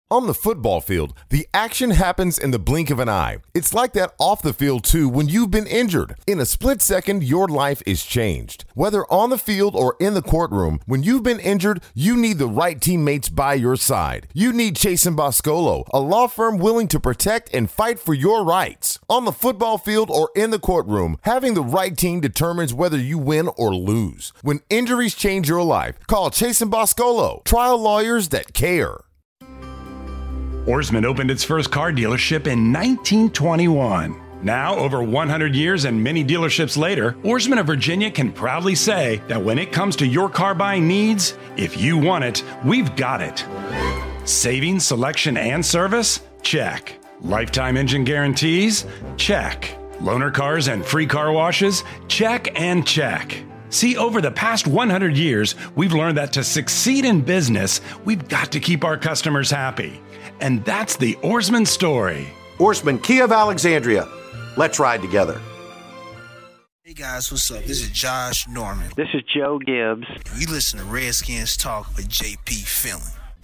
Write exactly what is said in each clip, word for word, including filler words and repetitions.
On the football field, the action happens in the blink of an eye. It's like that off the field too when you've been injured. In a split second, your life is changed. Whether on the field or in the courtroom, when you've been injured, you need the right teammates by your side. You need Chase and Boscolo, a law firm willing to protect and fight for your rights. On the football field or in the courtroom, having the right team determines whether you win or lose. When injuries change your life, call Chase and Boscolo, trial lawyers that care. Ourisman opened its first car dealership in nineteen twenty-one. Now, over one hundred years and many dealerships later, Ourisman of Virginia can proudly say that when it comes to your car buying needs, if you want it, we've got it. Savings, selection, and service? Check. Lifetime engine guarantees? Check. Loaner cars and free car washes? Check and check. See, over the past one hundred years, we've learned that to succeed in business, we've got to keep our customers happy. And that's the Ourisman story. Ourisman Kia of Alexandria. Let's ride together. Hey guys, what's up? This is Josh Norman. This is Joe Gibbs. And you listen to Redskins Talk with J P Philin.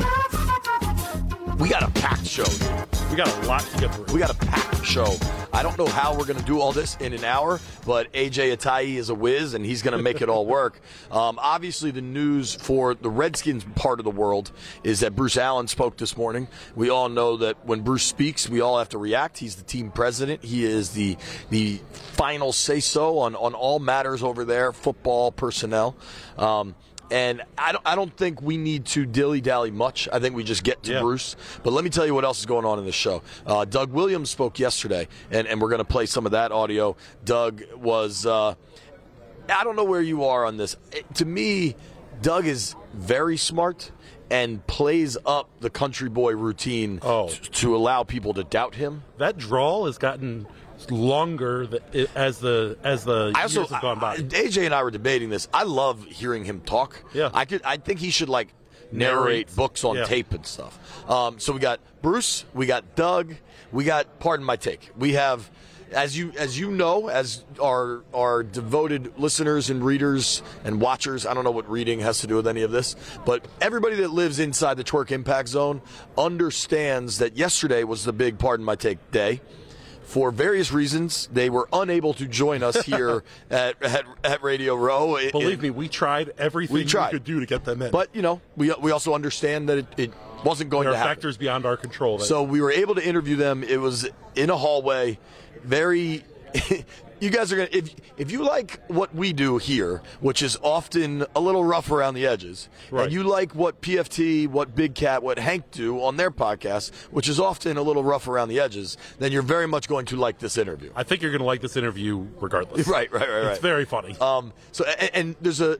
We got a packed show. We got a lot to get through. We got a packed show. I don't know how we're going to do all this in an hour, but A J Atai is a whiz, and he's going to make it all work. Um, obviously, the news for the Redskins part of the world is that Bruce Allen spoke this morning. We all know that when Bruce speaks, we all have to react. He's the team president. He is the the final say-so on, on all matters over there, football, personnel. Um And I don't, I don't think we need to dilly-dally much. I think we just get to yeah. Bruce. But let me tell you what else is going on in this show. Uh, Doug Williams spoke yesterday, and, and we're going to play some of that audio. Doug was, uh, I don't know where you are on this. It, to me, Doug is very smart and plays up the country boy routine oh. t- to allow people to doubt him. That drawl has gotten longer as the as the I also, years have gone by. I, A J and I were debating this. I love hearing him talk. Yeah, I could. I think he should like narrate, narrate. books on yeah. tape and stuff. Um, so we got Bruce, we got Doug, we got. Pardon my take. We have, as you as you know, as our our devoted listeners and readers and watchers. I don't know what reading has to do with any of this, but everybody that lives inside the Twerk Impact Zone understands that yesterday was the big pardon my take day. For various reasons, they were unable to join us here at, at at Radio Row. It, Believe it, me, we tried everything we, tried. we could do to get them in. But, you know, we we also understand that it, it wasn't going there to happen. There are factors beyond our control. So we were able to interview them. It was in a hallway, very... You guys are going to, if if you like what we do here, which is often a little rough around the edges, right. and you like what P F T, what Big Cat, what Hank do on their podcast, which is often a little rough around the edges, then you're very much going to like this interview. I think you're going to like this interview regardless. Right, right, right, right. It's very funny. Um, so, and, and there's a,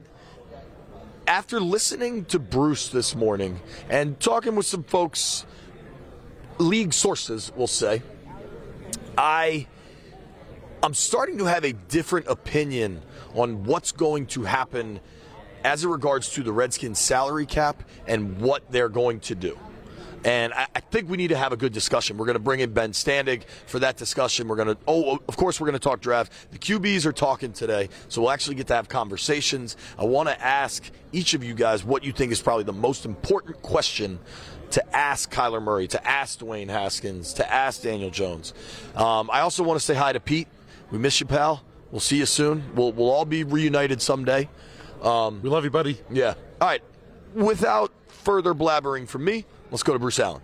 after listening to Bruce this morning and talking with some folks, league sources, we'll say, I... I'm starting to have a different opinion on what's going to happen as it regards to the Redskins salary cap and what they're going to do. And I, I think we need to have a good discussion. We're going to bring in Ben Standig for that discussion. We're going to, oh, of course, we're going to talk draft. The Q Bs are talking today, so we'll actually get to have conversations. I want to ask each of you guys what you think is probably the most important question to ask Kyler Murray, to ask Dwayne Haskins, to ask Daniel Jones. Um, I also want to say hi to Pete. We miss you, pal. We'll see you soon. We'll we'll all be reunited someday. Um, we love you, buddy. Yeah. All right. Without further blabbering from me, let's go to Bruce Allen.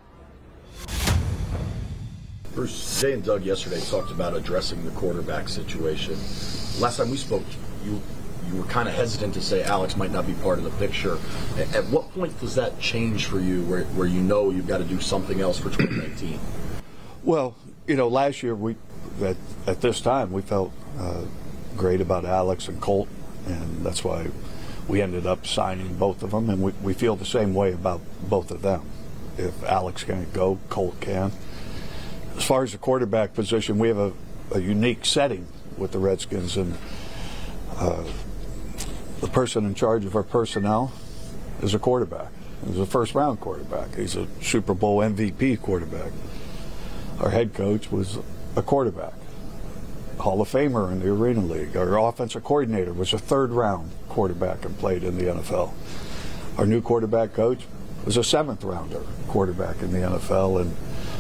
Bruce, Jay and Doug yesterday talked about addressing the quarterback situation. Last time we spoke, you you were kind of hesitant to say Alex might not be part of the picture. At, at what point does that change for you where, where you know you've got to do something else for twenty nineteen? Well, you know, last year we at, at this time we felt uh, great about Alex and Colt, and that's why we ended up signing both of them, and we, we feel the same way about both of them. If Alex can't go, Colt can. As far as the quarterback position, we have a, a unique setting with the Redskins, and uh, the person in charge of our personnel is a quarterback. He's a first-round quarterback. He's a Super Bowl M V P quarterback. Our head coach was a quarterback, Hall of Famer in the Arena League. Our offensive coordinator was a third-round quarterback and played in the N F L. Our new quarterback coach, was a seventh rounder quarterback in the N F L, and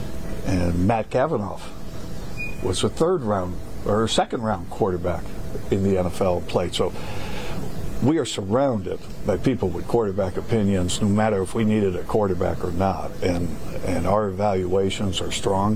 and Matt Kavanaugh was a third round or a second round quarterback in the N F L played. So we are surrounded by people with quarterback opinions, no matter if we needed a quarterback or not, and and our evaluations are strong.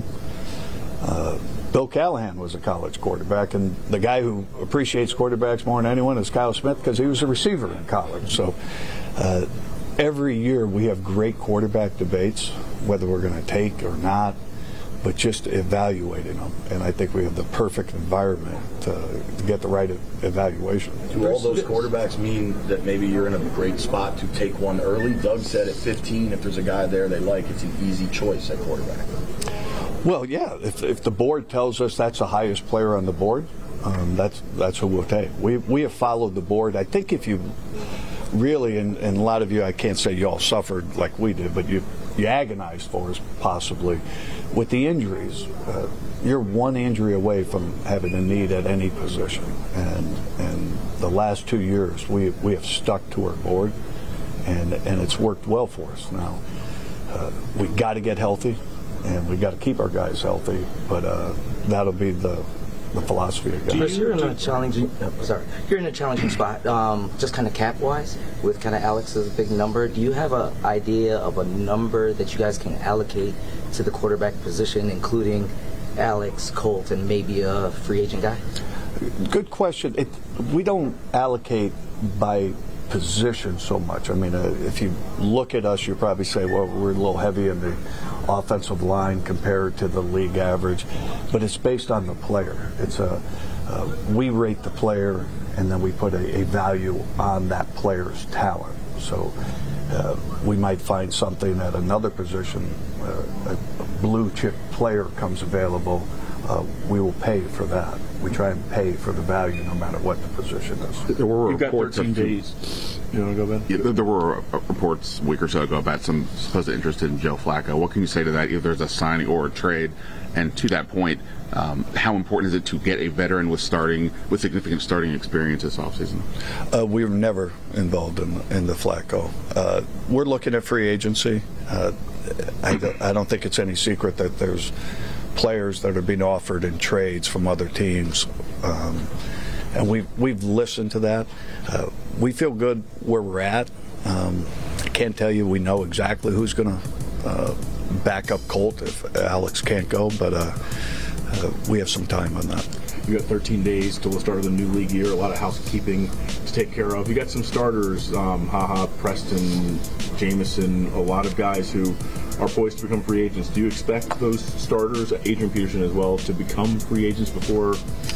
Uh, Bill Callahan was a college quarterback, and the guy who appreciates quarterbacks more than anyone is Kyle Smith, because he was a receiver in college. So uh, every year we have great quarterback debates, whether we're going to take or not, but just evaluating them. And I think we have the perfect environment to get the right evaluation. Do all those quarterbacks mean that maybe you're in a great spot to take one early? Doug said at fifteen, if there's a guy there they like, it's an easy choice at quarterback. Well, yeah, if, if the board tells us that's the highest player on the board, um, that's that's who we'll take. We we have followed the board. I think if you really, and, and a lot of you, I can't say you all suffered like we did, but you, you agonized for us possibly. With the injuries, uh, you're one injury away from having a need at any position. And and the last two years, we we have stuck to our board, and, and it's worked well for us. Now, uh, we got to get healthy. And we got to keep our guys healthy, but uh, that'll be the the philosophy of guys. You're in a challenging, oh, sorry, you're in a challenging spot, um, just kind of cap wise, with kind of Alex's big number. Do you have an idea of a number that you guys can allocate to the quarterback position, including Alex, Colt, and maybe a free agent guy? Good question. It, we don't allocate by position so much. I mean, uh, if you look at us, you probably say, well, we're a little heavy in the offensive line compared to the league average, but it's based on the player. It's a uh, we rate the player, and then we put a, a value on that player's talent. So uh, we might find something at another position, uh, a blue chip player comes available, uh, we will pay for that. We try and pay for the value no matter what the position is. There were You've got reports thirteen of, days. You want to go, Ben? Yeah, there were uh, reports a week or so ago about some supposed interest in Joe Flacco. What can you say to that, if there's a signing or a trade? And to that point, um, how important is it to get a veteran with starting with significant starting experience this offseason? Uh, we were never involved in, in the Flacco. Uh, we're looking at free agency. Uh, I, don't, I don't think it's any secret that there's players that are being offered in trades from other teams, um, and we've we've listened to that. Uh, we feel good where we're at. Um, I can't tell you we know exactly who's going to uh, back up Colt if Alex can't go, but uh, uh, we have some time on that. You got thirteen days till the start of the new league year. A lot of housekeeping to take care of. You got some starters: um, Haha, Preston, Jameson. A lot of guys who are poised to become free agents. Do you expect those starters, Adrian Peterson as well, to become free agents before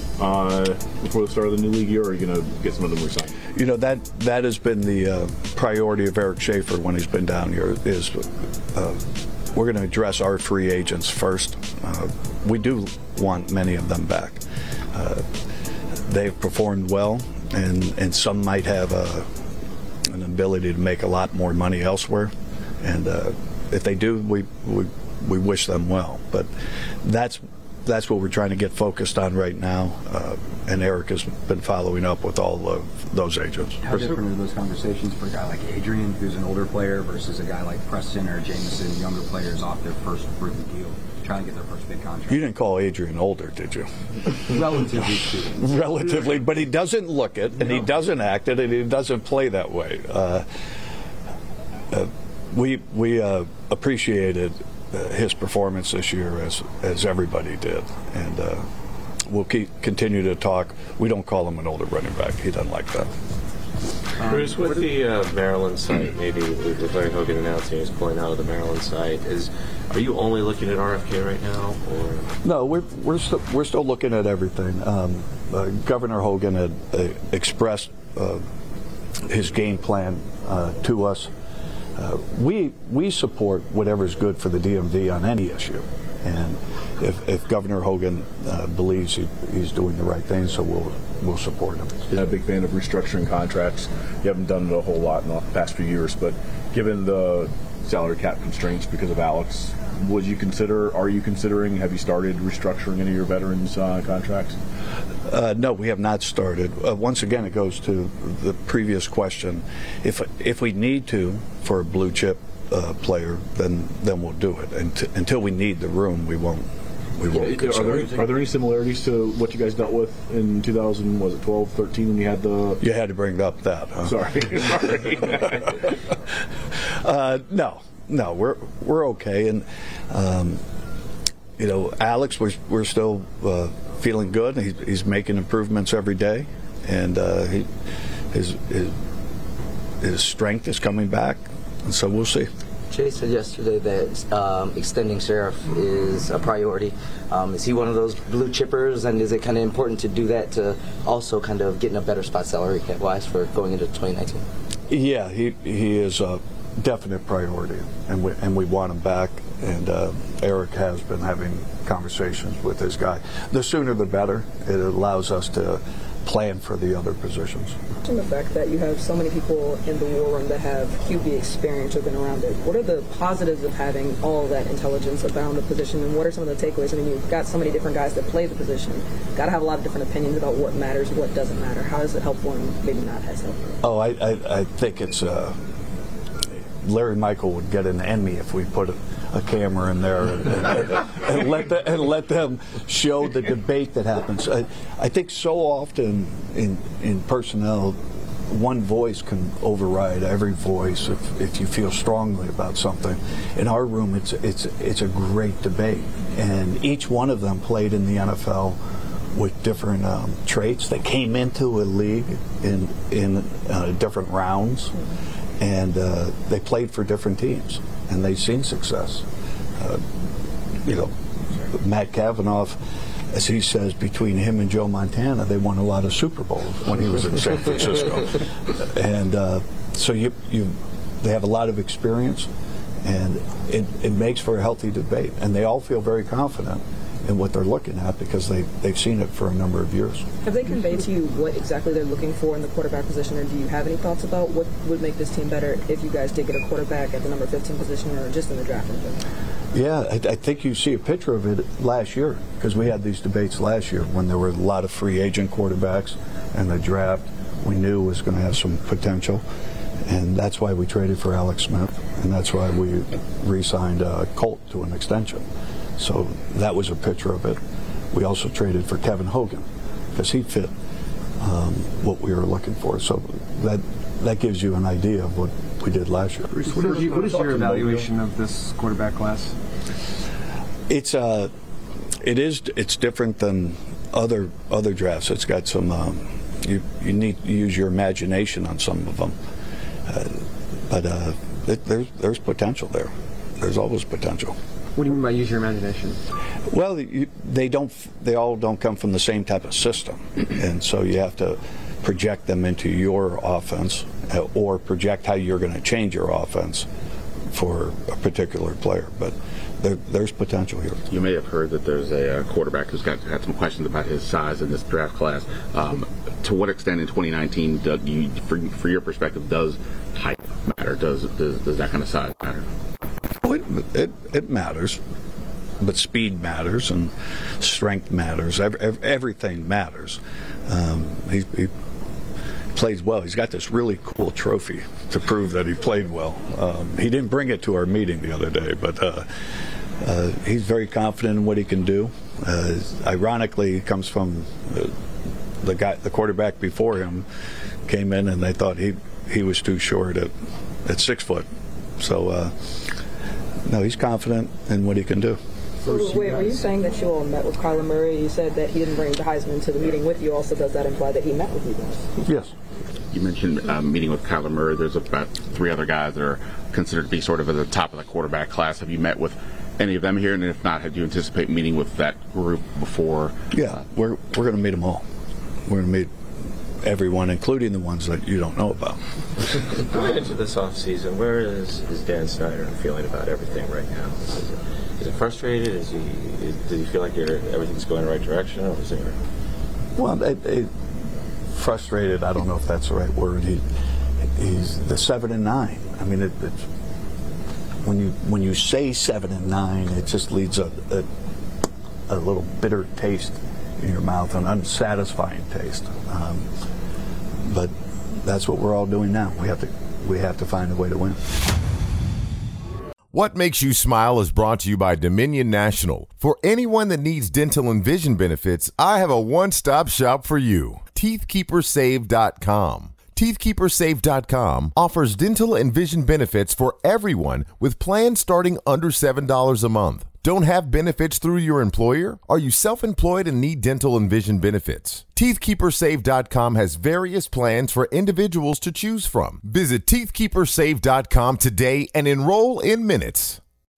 uh, before the start of the new league year, or are you going to get some of them re-signed? You know, that that has been the uh, priority of Eric Schaefer when he's been down here. Is uh, we're going to address our free agents first. Uh, we do want many of them back. Uh, they've performed well, and and some might have a, an ability to make a lot more money elsewhere, and. Uh, If they do, we, we we wish them well. But that's that's what we're trying to get focused on right now. Uh, and Eric has been following up with all of those agents. How different are those conversations for a guy like Adrian, who's an older player, versus a guy like Preston or Jameson, younger players off their first rookie deal, trying to get their first big contract? You didn't call Adrian older, did you? Relatively speaking. Relatively, but he doesn't look it, and no. he doesn't act it, and he doesn't play that way. Uh, uh, we we uh, appreciated uh, his performance this year, as as everybody did, and uh, we'll keep continue to talk. We don't call him an older running back. He doesn't like that. Bruce, with the uh, Maryland site, maybe with Larry Hogan announcing he's pulling out of the Maryland site, is are you only looking at R F K right now, or no? We're we're still we're still looking at everything. Um, uh, Governor Hogan had uh, expressed uh, his game plan uh, to us. Uh, we we support whatever's good for the D M V on any issue, and if, if Governor Hogan uh, believes he, he's doing the right thing, so we'll we'll support him. I'm a big fan of restructuring contracts. You haven't done it a whole lot in the past few years, but given the salary cap constraints because of Alex, would you consider? Are you considering? Have you started restructuring any of your veterans' uh, contracts? Uh, no, we have not started. Uh, once again, it goes to the previous question. If if we need to for a blue chip uh, player, then then we'll do it. And t- until we need the room, we won't. We won't. Yeah, are, there, are there any similarities to what you guys dealt with in two thousand? Was it twelve, thirteen when you had the? You had to bring up that. Huh? Sorry. Sorry. uh, no, no, we're we're okay, and um, you know, Alex, we're we're still uh, feeling good. He's, he's making improvements every day, and uh, he, his his his strength is coming back, and so we'll see. Jay said yesterday that um, extending Sheriff is a priority. Um, is he one of those blue chippers, and is it kind of important to do that to also kind of get in a better spot salary cap wise for going into twenty nineteen? Yeah, he he is a definite priority, and we and we want him back. And uh, Eric has been having conversations with his guy. The sooner the better. It allows us to plan for the other positions. And the fact that you have so many people in the war room that have Q B experience or been around it, what are the positives of having all that intelligence around the position, and what are some of the takeaways? I mean, you've got so many different guys that play the position. Got to have a lot of different opinions about what matters, what doesn't matter. How is it helpful and maybe not as helpful? Oh, I, I, I think it's uh, Larry Michael would get an Emmy if we put a, a camera in there and, and, and let the, and let them show the debate that happens. I, I think so often in in personnel, one voice can override every voice if, if you feel strongly about something. In our room, it's it's it's a great debate, and each one of them played in the N F L with different um, traits. They came into a league in in uh, different rounds, and uh, they played for different teams, and they've seen success. Uh, you know, Matt Kavanaugh, as he says, between him and Joe Montana, they won a lot of Super Bowls when he was in San Francisco, and uh, so you you they have a lot of experience, and it, it makes for a healthy debate, and they all feel very confident in what they're looking at because they, they've seen it for a number of years. Have they conveyed to you what exactly they're looking for in the quarterback position, or do you have any thoughts about what would make this team better if you guys did get a quarterback at the number fifteen position or just in the draft? Yeah, I, I think you see a picture of it last year because we had these debates last year when there were a lot of free agent quarterbacks, and the draft we knew was going to have some potential, and that's why we traded for Alex Smith, and that's why we re-signed uh, Colt to an extension. So that was a picture of it. We also traded for Kevin Hogan because he fit um, what we were looking for. So that that gives you an idea of what we did last year. Bruce, what, is, what is your evaluation of this quarterback class? It's uh, it is it's different than other other drafts. It's got some um, you you need to use your imagination on some of them, uh, but uh, it, there's there's potential there. There's always potential. What do you mean by use your imagination? Well, you, they don't. They all don't come from the same type of system, and so you have to project them into your offense, uh, or project how you're going to change your offense for a particular player. But there, there's potential here. You may have heard that there's a uh, quarterback who's got had some questions about his size in this draft class. Um, to what extent in twenty nineteen, do you, for, for your perspective, does height matter? Does, does does that kind of size matter? Oh, it, it, it matters, but speed matters and strength matters. Every, everything matters. Um, he, he plays well. He's got this really cool trophy to prove that he played well. Um, he didn't bring it to our meeting the other day, but uh, uh, he's very confident in what he can do. Uh, ironically, he comes from uh, the guy, the quarterback before him, came in and they thought he he was too short at at six foot. So. Uh, No, he's confident in what he can do. So wait, were you saying that you all met with Kyler Murray? You said that he didn't bring the Heisman to the meeting with you. Also, does that imply that he met with you guys? Yes. You mentioned um, meeting with Kyler Murray. There's about three other guys that are considered to be sort of at the top of the quarterback class. Have you met with any of them here? And if not, do you anticipate meeting with that group before? Yeah, we're we're going to meet them all. We're going to meet everyone, including the ones that you don't know about. Going into this offseason, where is, is Dan Snyder feeling about everything right now? Is it, is it frustrated? Is he? Is, does he feel like you're, everything's going in the right direction, or is there? Well, it, it, frustrated. I don't know if that's the right word. He he's the seven and nine. I mean, it, it's, when you when you say seven and nine, it just leaves a, a a little bitter taste in your mouth, an unsatisfying taste. Um, but that's what we're all doing now. We have to we have to find a way to win. What Makes You Smile is brought to you by Dominion National. For anyone that needs dental and vision benefits, I have a one-stop shop for you. teeth keeper save dot com. teeth keeper save dot com offers dental and vision benefits for everyone with plans starting under seven dollars a month. Don't have benefits through your employer? Are you self-employed and need dental and vision benefits? teeth keeper save dot com has various plans for individuals to choose from. Visit teeth keeper save dot com today and enroll in minutes.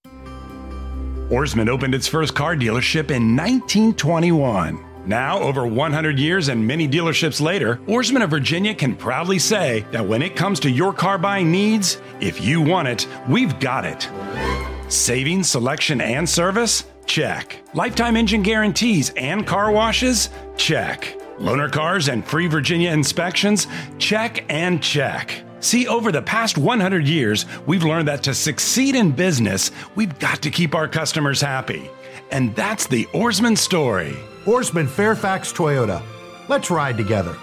Ourisman opened its first car dealership in nineteen twenty-one. Now, over one hundred years and many dealerships later, Ourisman of Virginia can proudly say that when it comes to your car buying needs, if you want it, we've got it. Savings, selection, and service? Check. Lifetime engine guarantees and car washes? Check. Loaner cars and free Virginia inspections? Check and check. See, over the past one hundred years, we've learned that to succeed in business, we've got to keep our customers happy. And that's the Ourisman story. Ourisman Fairfax Toyota. Let's ride together.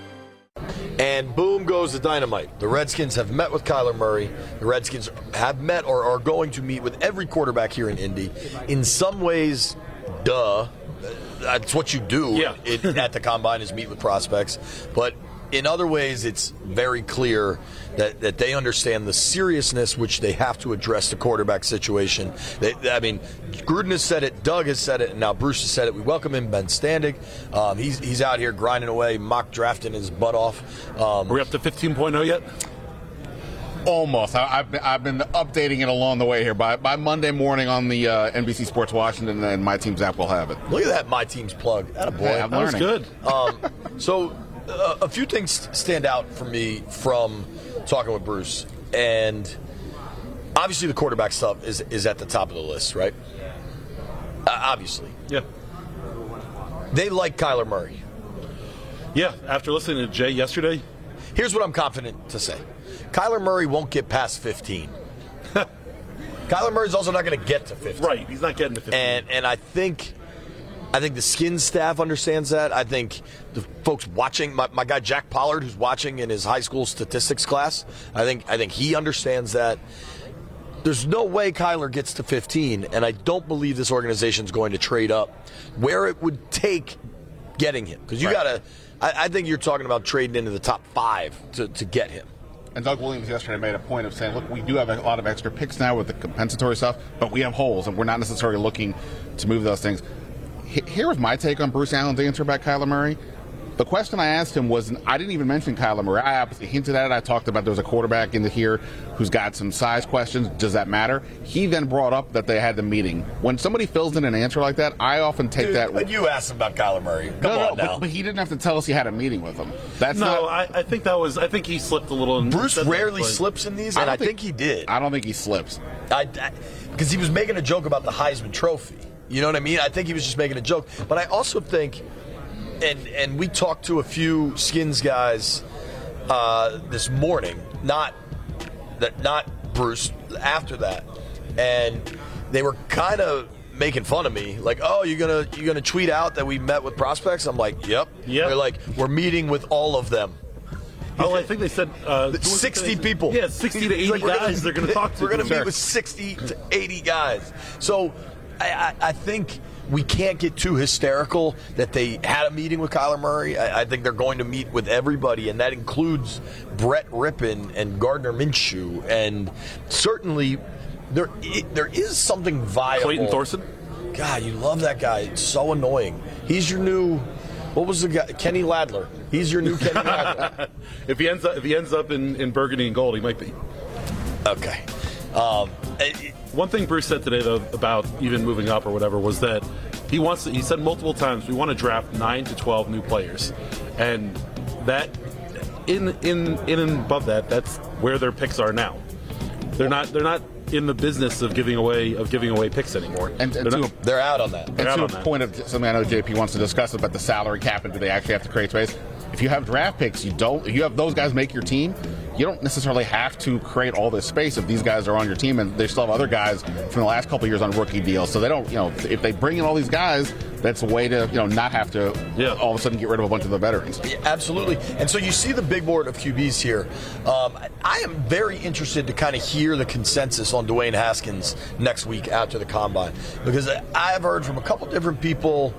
And boom goes the dynamite. The Redskins have met with Kyler Murray. The Redskins have met or are going to meet with every quarterback here in Indy. In some ways, duh, that's what you do yeah. it, at the Combine is meet with prospects. But in other ways, it's very clear that, that they understand the seriousness which they have to address the quarterback situation. They, I mean, Gruden has said it, Doug has said it, and now Bruce has said it. We welcome him, Ben Standig. Um, he's he's out here grinding away, mock drafting his butt off. Um, Are we up to fifteen point oh yet? Almost. I, I've, been, I've been updating it along the way here. By by Monday morning on the uh, N B C Sports Washington, and My Team's app will have it. Look at that, My Team's plug. Atta boy. Hey, I'm that was good. Um, so uh, a few things stand out for me from talking with Bruce, and obviously the quarterback stuff is is at the top of the list, right? Uh, obviously. Yeah. They like Kyler Murray. Yeah, after listening to Jay yesterday. Here's what I'm confident to say. Kyler Murray won't get past fifteen. Kyler Murray's also not going to get to fifteen. Right, he's not getting to fifteen. And and I think I think the Skins staff understands that. I think the folks watching, my, my guy Jack Pollard, who's watching in his high school statistics class, I think I think he understands that. There's no way Kyler gets to fifteen, and I don't believe this organization's going to trade up where it would take getting him. Because you Right. got to, I, I think you're talking about trading into the top five to, to get him. And Doug Williams yesterday made a point of saying, look, we do have a lot of extra picks now with the compensatory stuff, but we have holes, and we're not necessarily looking to move those things. Here was my take on Bruce Allen's answer about Kyler Murray. The question I asked him was, I didn't even mention Kyler Murray. I obviously hinted at it. I talked about there's a quarterback in here who's got some size questions. Does that matter? He then brought up that they had the meeting. When somebody fills in an answer like that, I often take Dude, that. But you asked him about Kyler Murray. Come no, on no, now. But, but he didn't have to tell us he had a meeting with him. That's no, not, I, I think that was. I think he slipped a little. In, Bruce rarely that, slips in these, I and I don't think, think- he did. I don't think he slips. I because he was making a joke about the Heisman Trophy. You know what I mean? I think he was just making a joke. But I also think, and and we talked to a few Skins guys uh, this morning, not that not Bruce, after that, and they were kind of making fun of me, like, "Oh, you're gonna you're gonna tweet out that we met with prospects?" I'm like, "Yep." Yep. They're like, "We're meeting with all of them." Oh, I think they said uh, sixty people. Yeah, sixty to eighty Like, we're guys. Gonna, they're going to talk to. We're going to Sure. meet with sixty to eighty guys. So I, I, I think we can't get too hysterical that they had a meeting with Kyler Murray. I, I think they're going to meet with everybody, and that includes Brett Rippon and Gardner Minshew, and certainly there it, there is something viable. Clayton Thorson. God, you love that guy. It's so annoying. He's your new. What was the guy? Kenny Ladler. He's your new Kenny Ladler. if he ends up, if he ends up in, in burgundy and gold, he might be. Okay. Um, it, One thing Bruce said today, though, about even moving up or whatever, was that he wants. To, he said multiple times, we want to draft nine to twelve new players, and that in in in and above that, that's where their picks are now. They're not. They're not in the business of giving away of giving away picks anymore. And, and they're, to not, a, they're out on that. and They're out to on a that. point of something I know J P wants to discuss about the salary cap and do they actually have to create space? If you have draft picks, you don't. If you have those guys make your team, you don't necessarily have to create all this space if these guys are on your team, and they still have other guys from the last couple of years on rookie deals. So they don't, you know, if they bring in all these guys, that's a way to, you know, not have to yeah. all of a sudden get rid of a bunch of the veterans. Yeah, absolutely. And so you see the big board of Q Bs here. Um, I am very interested to kind of hear the consensus on Dwayne Haskins next week after the combine, because I've heard from a couple different people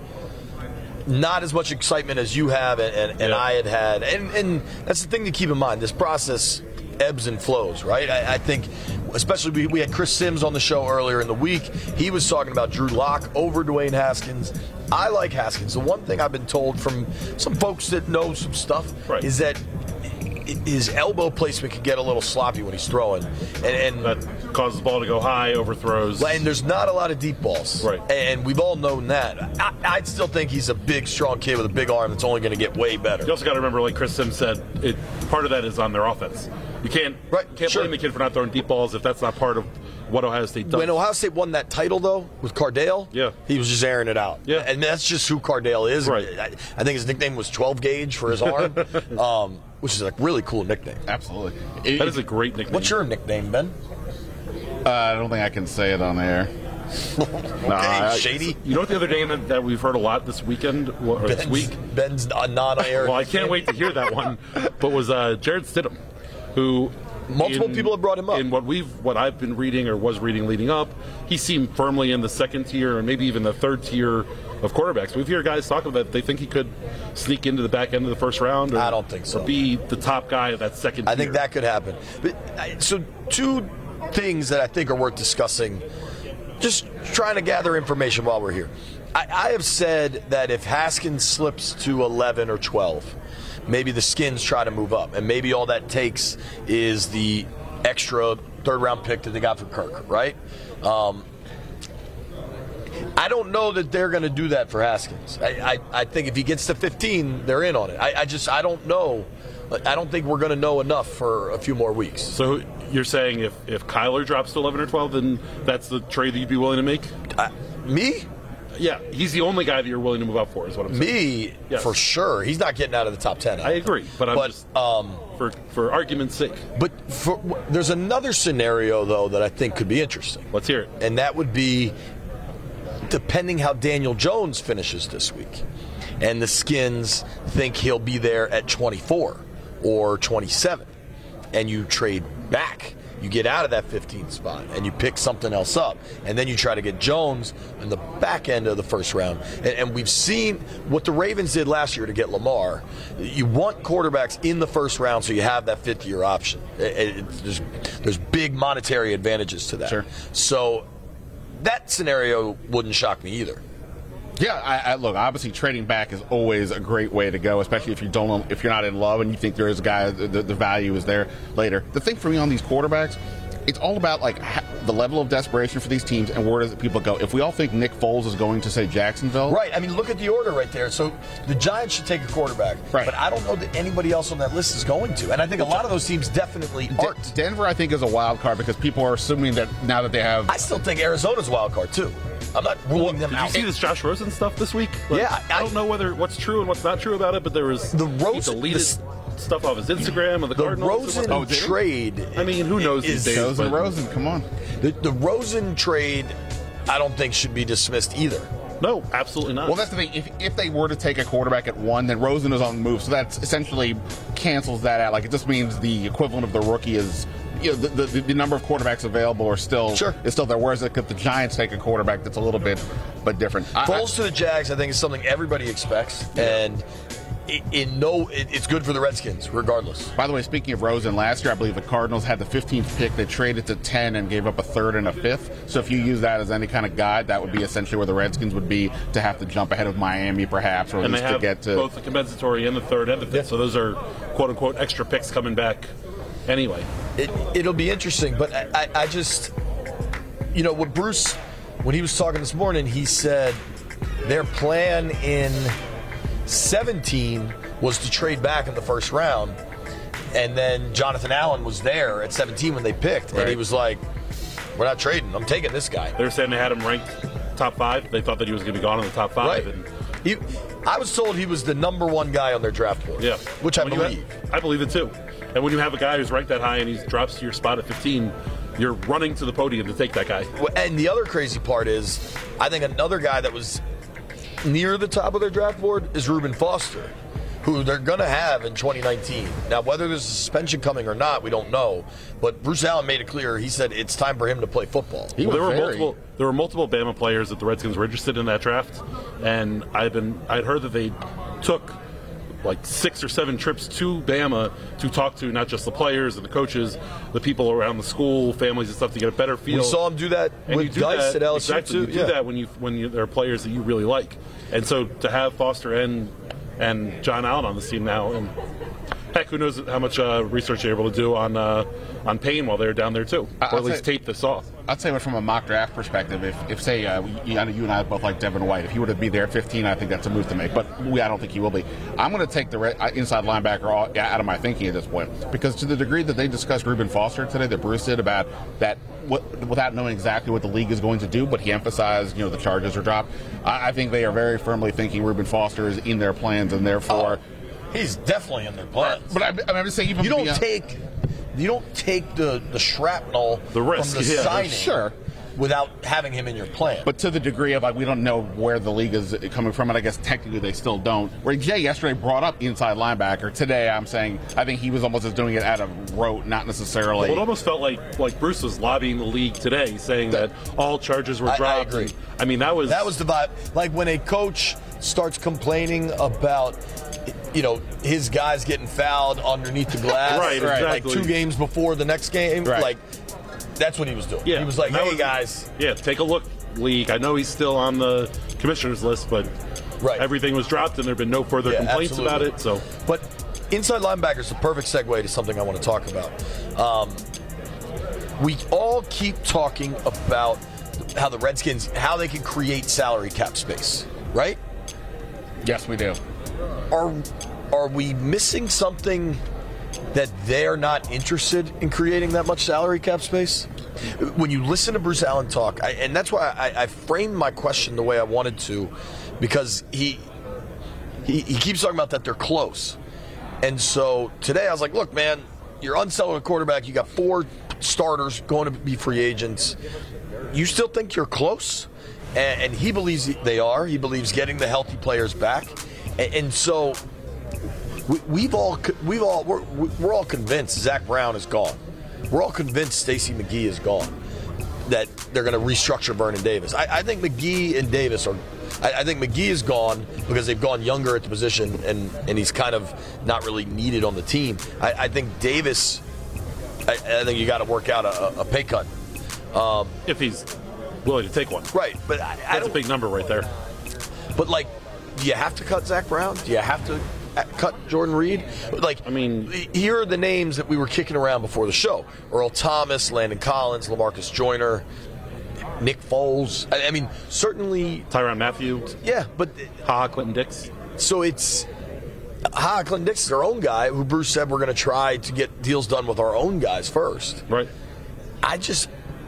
not as much excitement as you have and, and, and yeah. I had had. And, and that's the thing to keep in mind. This process ebbs and flows, right? I, I think, especially we, we had Chris Sims on the show earlier in the week. He was talking about Drew Lock over Dwayne Haskins. I like Haskins. The one thing I've been told from some folks that know some stuff right. is that his elbow placement can get a little sloppy when he's throwing, and, and that causes the ball to go high, overthrows. And there's not a lot of deep balls, right? And we've all known that. I, I still think he's a big, strong kid with a big arm that's only going to get way better. You also got to remember, like Chris Sims said, it, part of that is on their offense. You can't right. you can't sure. blame the kid for not throwing deep balls if that's not part of what Ohio State does. When Ohio State won that title, though, with Cardale, yeah. he was just airing it out. Yeah. And that's just who Cardale is. Right. I, I think his nickname was twelve gauge for his arm, um, which is a really cool nickname. Absolutely. It, that is a great nickname. What's your nickname, Ben? Uh, I don't think I can say it on air. okay, no, I, shady. You know what the other name that, that we've heard a lot this weekend or Ben's, this week? Ben's a non-air. Well, I can't wait to hear that one. But was uh, Jarrett Stidham, who multiple in, people have brought him up. In what we've, what I've been reading or was reading leading up, he seemed firmly in the second tier and maybe even the third tier of quarterbacks. We've heard guys talk about that they think he could sneak into the back end of the first round. Or, I don't think so. Or be the top guy of that second I tier. think that could happen. But so two things that I think are worth discussing. Just trying to gather information while we're here. I, I have said that if Haskins slips to eleven or twelve, maybe the Skins try to move up, and maybe all that takes is the extra third-round pick that they got for Kirk, right? Um, I don't know that they're going to do that for Haskins. I, I, I think if he gets to fifteen, they're in on it. I, I just I don't know. I don't think we're going to know enough for a few more weeks. So you're saying if, if Kyler drops to eleven or twelve, then that's the trade that you'd be willing to make? Uh, me? Yeah, he's the only guy that you're willing to move up for, is what I'm saying. Me, yes. For sure. He's not getting out of the top ten. I agree, but I'm but, just, um, for, for argument's sake. But for, there's another scenario, though, that I think could be interesting. Let's hear it. And that would be depending how Daniel Jones finishes this week. And the Skins think he'll be there at twenty-four or twenty-seven. And you trade back. You get out of that fifteenth spot and you pick something else up. And then you try to get Jones in the back end of the first round. And, and we've seen what the Ravens did last year to get Lamar. You want quarterbacks in the first round so you have that fifth-year option. It, it, there's, there's big monetary advantages to that. Sure. So that scenario wouldn't shock me either. Yeah, I, I, look, obviously trading back is always a great way to go, especially if you don't, if you're not in love and you think there is a guy, the, the value is there later. The thing for me on these quarterbacks, it's all about like ha- the level of desperation for these teams and where does people go. If we all think Nick Foles is going to say Jacksonville, right? I mean, look at the order right there. So the Giants should take a quarterback, right? But I don't know that anybody else on that list is going to, and I think a lot of those teams definitely aren't. D- Denver, I think, is a wild card because people are assuming that now that they have. I still think Arizona's a wild card too. I'm not ruling well, them did out. Did you see this Josh Rosen stuff this week? Like, yeah, I, I don't know whether what's true and what's not true about it, but there was the Rosen he deleted the, stuff off his Instagram of the, the Cardinals. Rosen oh, trade. I mean, who knows is, these days? But Rosen, come on. The, the Rosen trade, I don't think should be dismissed either. No, absolutely not. Well, that's the thing. If, if they were to take a quarterback at one, then Rosen is on the move. So that essentially cancels that out. Like, it just means the equivalent of the rookie is, you know, the, the, the number of quarterbacks available are still sure. is still there. Whereas if the Giants take a quarterback that's a little bit but different. Foles to the Jags, I think, is something everybody expects. And in no, it, it's good for the Redskins, regardless. By the way, speaking of Rosen, last year I believe the Cardinals had the fifteenth pick. They traded to ten and gave up a third and a fifth. So if you use that as any kind of guide, that would be essentially where the Redskins would be to have to jump ahead of Miami, perhaps, or at and least they have to get to both the compensatory and the third and the fifth. Yeah. So those are quote unquote extra picks coming back anyway. It, it'll be interesting, but I, I, I just, you know, what Bruce, when he was talking this morning, he said their plan in seventeen was to trade back in the first round, and then Jonathan Allen was there at seventeen when they picked, right. And he was like, we're not trading, I'm taking this guy. They were saying they had him ranked top five. They thought that he was going to be gone in the top five. Right. And he, I was told he was the number one guy on their draft board. Yeah. Which I when believe. Had, I believe it too. And when you have a guy who's ranked that high and he drops to your spot at fifteen, you're running to the podium to take that guy. And the other crazy part is, I think another guy that was near the top of their draft board is Reuben Foster, who they're going to have in twenty nineteen. Now, whether there's a suspension coming or not, we don't know. But Bruce Allen made it clear. He said it's time for him to play football. Well, there were multiple. There were multiple Bama players that the Redskins were interested in that draft, and I've been. I'd heard that they took like six or seven trips to Bama to talk to not just the players and the coaches, the people around the school, families and stuff, to get a better feel. We saw him do that and with you do Dice that, at L S U exactly, too. You do yeah. that when you when you, there are players that you really like, and so to have Foster and and John Allen on the team now, and heck, who knows how much uh, research they're able to do on uh, on Payne while they're down there too, or I'll at least say, tape this off. I'd say from a mock draft perspective, if, if say, uh, you, I know you and I both like Devin White, if he were to be there at fifteen, I think that's a move to make. But we, I don't think he will be. I'm going to take the re- inside linebacker all, out of my thinking at this point, because to the degree that they discussed Reuben Foster today, that Bruce did about that, what, without knowing exactly what the league is going to do, but he emphasized, you know, the charges are dropped. I, I think they are very firmly thinking Reuben Foster is in their plans, and therefore. Oh, he's definitely in their plans. But I, I'm just saying, even you don't beyond, take you don't take the the shrapnel the risk, from the yeah, signing, sure, without having him in your plan. But to the degree of like we don't know where the league is coming from, and I guess technically they still don't. Where Jay yesterday brought up inside linebacker, today I'm saying I think he was almost just doing it out of rote, not necessarily. Well, it almost felt like like Bruce was lobbying the league today, saying that all charges were dropped. I, I agree. And, I mean, that was that was the vibe. Like when a coach starts complaining about, you know, his guys getting fouled underneath the glass, right, right, exactly. like two games before the next game, right. like that's what he was doing. Yeah, he was like, "Hey was, guys, yeah, take a look, league. I know he's still on the commissioner's list, but right. everything was dropped, and there have been no further yeah, complaints absolutely. about it." So, but inside linebacker is the perfect segue to something I want to talk about. Um, we all keep talking about how the Redskins, how they can create salary cap space, right? Yes, we do. Are are we missing something that they're not interested in creating that much salary cap space? When you listen to Bruce Allen talk, I, and that's why I, I framed my question the way I wanted to, because he, he he keeps talking about that they're close. And so today I was like, look, man, you're unselling a quarterback. You got four starters going to be free agents. You still think you're close? And, and he believes they are. He believes getting the healthy players back. And, and so we, we've all we've all we're, we're all convinced Zach Brown is gone. We're all convinced Stacey McGee is gone. That they're going to restructure Vernon Davis. I, I think McGee and Davis are. I, I think McGee is gone because they've gone younger at the position, and, and he's kind of not really needed on the team. I, I think Davis. I, I think you got to work out a, a pay cut. Um, if he's willing to take one, right? But I, I that's don't, a big number right there. But like, do you have to cut Zach Brown? Do you have to cut Jordan Reed? Like, I mean, here are the names that we were kicking around before the show: Earl Thomas, Landon Collins, LaMarcus Joyner, Nick Foles. I, I mean, certainly Tyrann Mathieu. Yeah, but Ha Clinton Dix. So it's Ha Clinton Dix is their own guy, who Bruce said we're going to try to get deals done with our own guys first. Right. I just,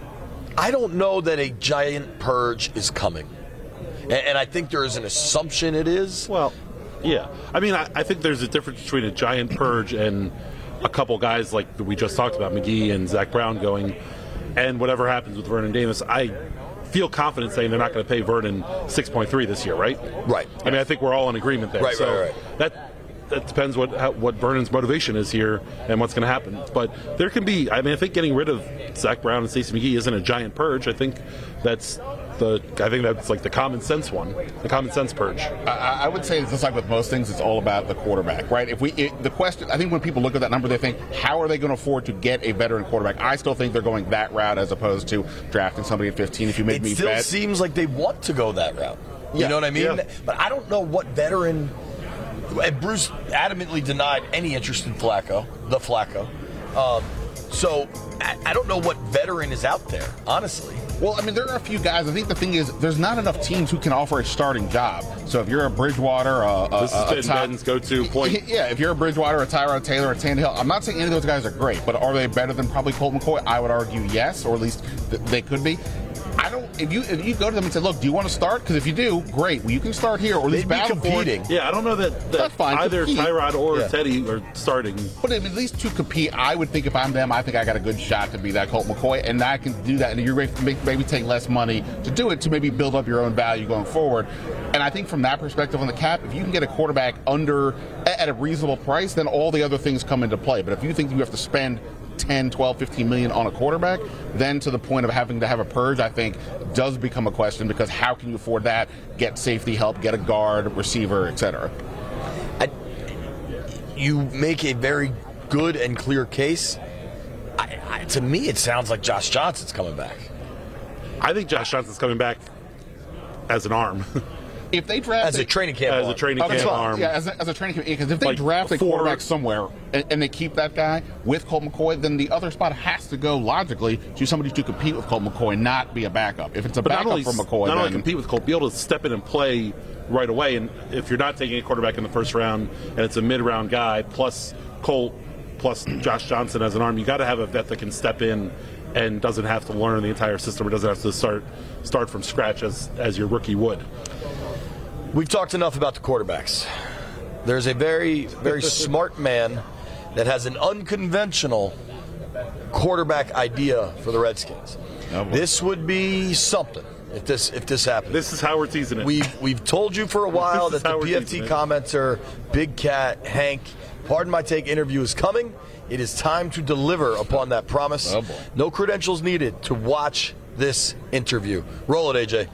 I don't know that a giant purge is coming. And, and I think there is an assumption it is. Well, yeah. I mean, I, I think there's a difference between a giant purge and a couple guys like we just talked about, McGee and Zach Brown going, and whatever happens with Vernon Davis. I feel confident saying they're not going to pay Vernon six point three this year, right? Right. I mean, I think we're all in agreement there. Right, so right, right. That that depends what how, what Vernon's motivation is here and what's going to happen. But there can be, I mean, I think getting rid of Zach Brown and Stacey McGee isn't a giant purge. I think that's the, I think that's like the common sense one, the common sense purge. I, I would say it's just like with most things, it's all about the quarterback, right? If we, it, the question, I think when people look at that number, they think, how are they going to afford to get a veteran quarterback? I still think they're going that route as opposed to drafting somebody at fifteen. If you made it me still bet, seems like they want to go that route. You Yeah. know what I mean? Yeah. But I don't know what veteran. And Bruce adamantly denied any interest in Flacco, the Flacco. Um, so I, I don't know what veteran is out there, honestly. Well, I mean, there are a few guys. I think the thing is, there's not enough teams who can offer a starting job. So if you're a Bridgewater, a, a, This a, has been Ben's go-to point. Yeah, if you're a Bridgewater, a Tyrod Taylor, a Tannehill, I'm not saying any of those guys are great, but are they better than probably Colt McCoy? I would argue yes, or at least th- they could be. I don't. If you if you go to them and say, look, do you want to start? Because if you do, great. Well, you can start here or this battle competing. Yeah, I don't know that, that That's fine. either Compete. Tyrod or Yeah. Teddy are starting. But at least to compete, I would think if I'm them, I think I got a good shot to be that Colt McCoy, and I can do that. And you're maybe take less money to do it to maybe build up your own value going forward. And I think from that perspective on the cap, if you can get a quarterback under at a reasonable price, then all the other things come into play. But if you think you have to spend ten, twelve, fifteen million on a quarterback, then to the point of having to have a purge, I think does become a question, because how can you afford that? Get safety help, get a guard, receiver, et cetera. I, you make a very good and clear case. I, I, to me, it sounds like Josh Johnson's coming back. I think Josh Johnson's coming back as an arm. If they draft as a training camp as arm. a training Okay, camp so, arm, yeah, as a, as a training camp, because if they Like draft a four- quarterback somewhere and, and they keep that guy with Colt McCoy, then the other spot has to go logically to somebody to compete with Colt McCoy, not be a backup. If it's a but not backup only, for McCoy, not then only compete with Colt, be able to step in and play right away. And if you're not taking a quarterback in the first round and it's a mid-round guy plus Colt plus Josh Johnson as an arm, you got to have a vet that can step in and doesn't have to learn the entire system or doesn't have to start start from scratch as as your rookie would. We've talked enough about the quarterbacks. There's a very, very smart man that has an unconventional quarterback idea for the Redskins. Oh, this would be something if this if this happens. This is how we're teasing it. We've we've told you for a while This is that how the we're P F T teasing it. commenter, Big Cat, Hank, Pardon My Take interview is coming. It is time to deliver upon that promise. Oh, boy. No credentials needed to watch this interview. Roll it, A J.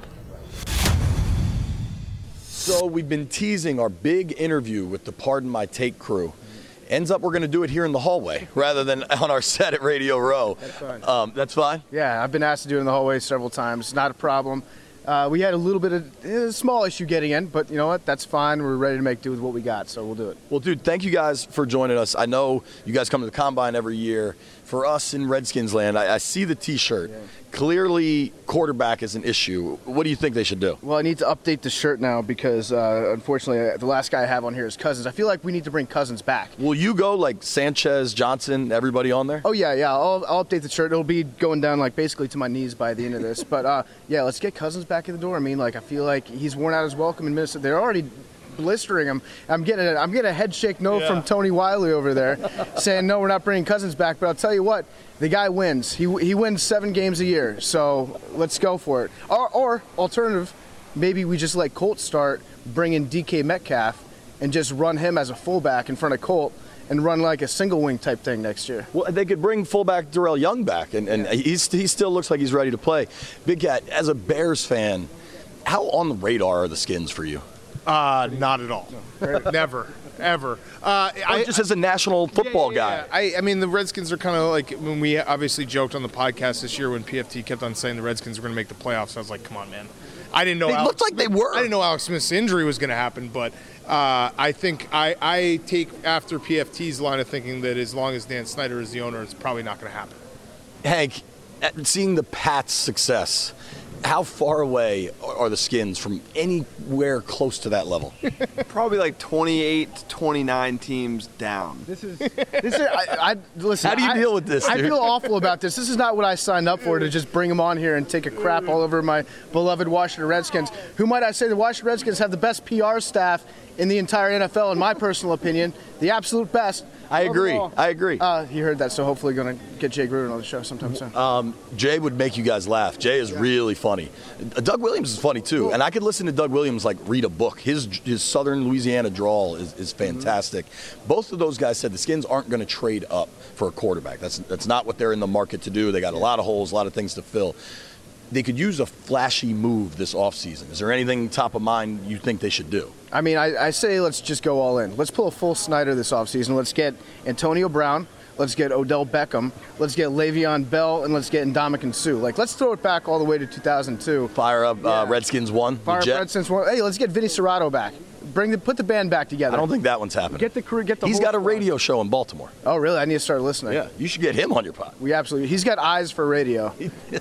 So we've been teasing our big interview with the Pardon My Take crew. Ends up we're going to do it here in the hallway rather than on our set at Radio Row. That's fine. Um, that's fine? Yeah, I've been asked to do it in the hallway several times. Not a problem. Uh, we had a little bit of a small issue getting in, but you know what? That's fine. We're ready to make do with what we got, so we'll do it. Well, dude, thank you guys for joining us. I know you guys come to the Combine every year. For us in Redskins land, I, I see the T-shirt. Yeah. Clearly, quarterback is an issue. What do you think they should do? Well, I need to update the shirt now because, uh, unfortunately, the last guy I have on here is Cousins. I feel like we need to bring Cousins back. Will you go like Sanchez, Johnson, everybody on there? Oh, yeah, yeah. I'll, I'll update the shirt. It'll be going down, like, basically to my knees by the end of this. But, uh, yeah, let's get Cousins back in the door. I mean, like, I feel like he's worn out his welcome in Minnesota. They're already blistering him. I'm getting a, I'm getting a head shake no yeah. from Tony Wiley over there saying, no, we're not bringing Cousins back. But I'll tell you what, the guy wins. He he wins seven games a year. So let's go for it. Or, or alternative, maybe we just let Colt start, bring in D K Metcalf, and just run him as a fullback in front of Colt and run like a single wing type thing next year. Well, they could bring fullback Darrell Young back, and, and yeah. he's, he still looks like he's ready to play. Big Cat, as a Bears fan, how on the radar are the Skins for you? Uh, not at all. No. Never, ever. Uh, oh, I, just as a national football yeah, yeah, yeah. guy. I, I mean, the Redskins are kind of like, when we obviously joked on the podcast this year when P F T kept on saying the Redskins were going to make the playoffs. I was like, come on, man. I didn't know. They Alex looked like Smith, they were. I didn't know Alex Smith's injury was going to happen, but uh, I think I, I take after P F T's line of thinking that as long as Dan Snyder is the owner, it's probably not going to happen. Hank, seeing the Pats' success, how far away are the Skins from anywhere close to that level? Probably like twenty-eight to twenty-nine teams down. This is this is I, I listen. How do you I, deal with this, I dude? feel awful about this. This is not what I signed up for, to just bring them on here and take a crap all over my beloved Washington Redskins. Who, might I say, the Washington Redskins have the best P R staff in the entire N F L, in my personal opinion, the absolute best. I agree. I agree. Uh, he heard that, so hopefully going to get Jay Gruden on the show sometime soon. Um, Jay would make you guys laugh. Jay is yeah. really funny. Doug Williams is funny too, cool. And I could listen to Doug Williams like read a book. His his Southern Louisiana drawl is, is fantastic. Mm-hmm. Both of those guys said the Skins aren't going to trade up for a quarterback. That's that's not what they're in the market to do. They got a lot of holes, a lot of things to fill. They could use a flashy move this offseason. Is there anything top of mind you think they should do? I mean, I, I say let's just go all in. Let's pull a full Snyder this offseason. Let's get Antonio Brown. Let's get Odell Beckham. Let's get Le'Veon Bell, and let's get Ndamukong Suh. Like, let's throw it back all the way to two thousand two. Fire up yeah. uh, Redskins one. Fire up Redskins one. Hey, let's get Vinny Serrato back. Bring the put the band back together. I don't think that one's happening. Get the crew. Get the. He's whole got a squad. radio show in Baltimore. Oh, really? I need to start listening. Yeah, you should get him on your pod. We absolutely. He's got eyes for radio.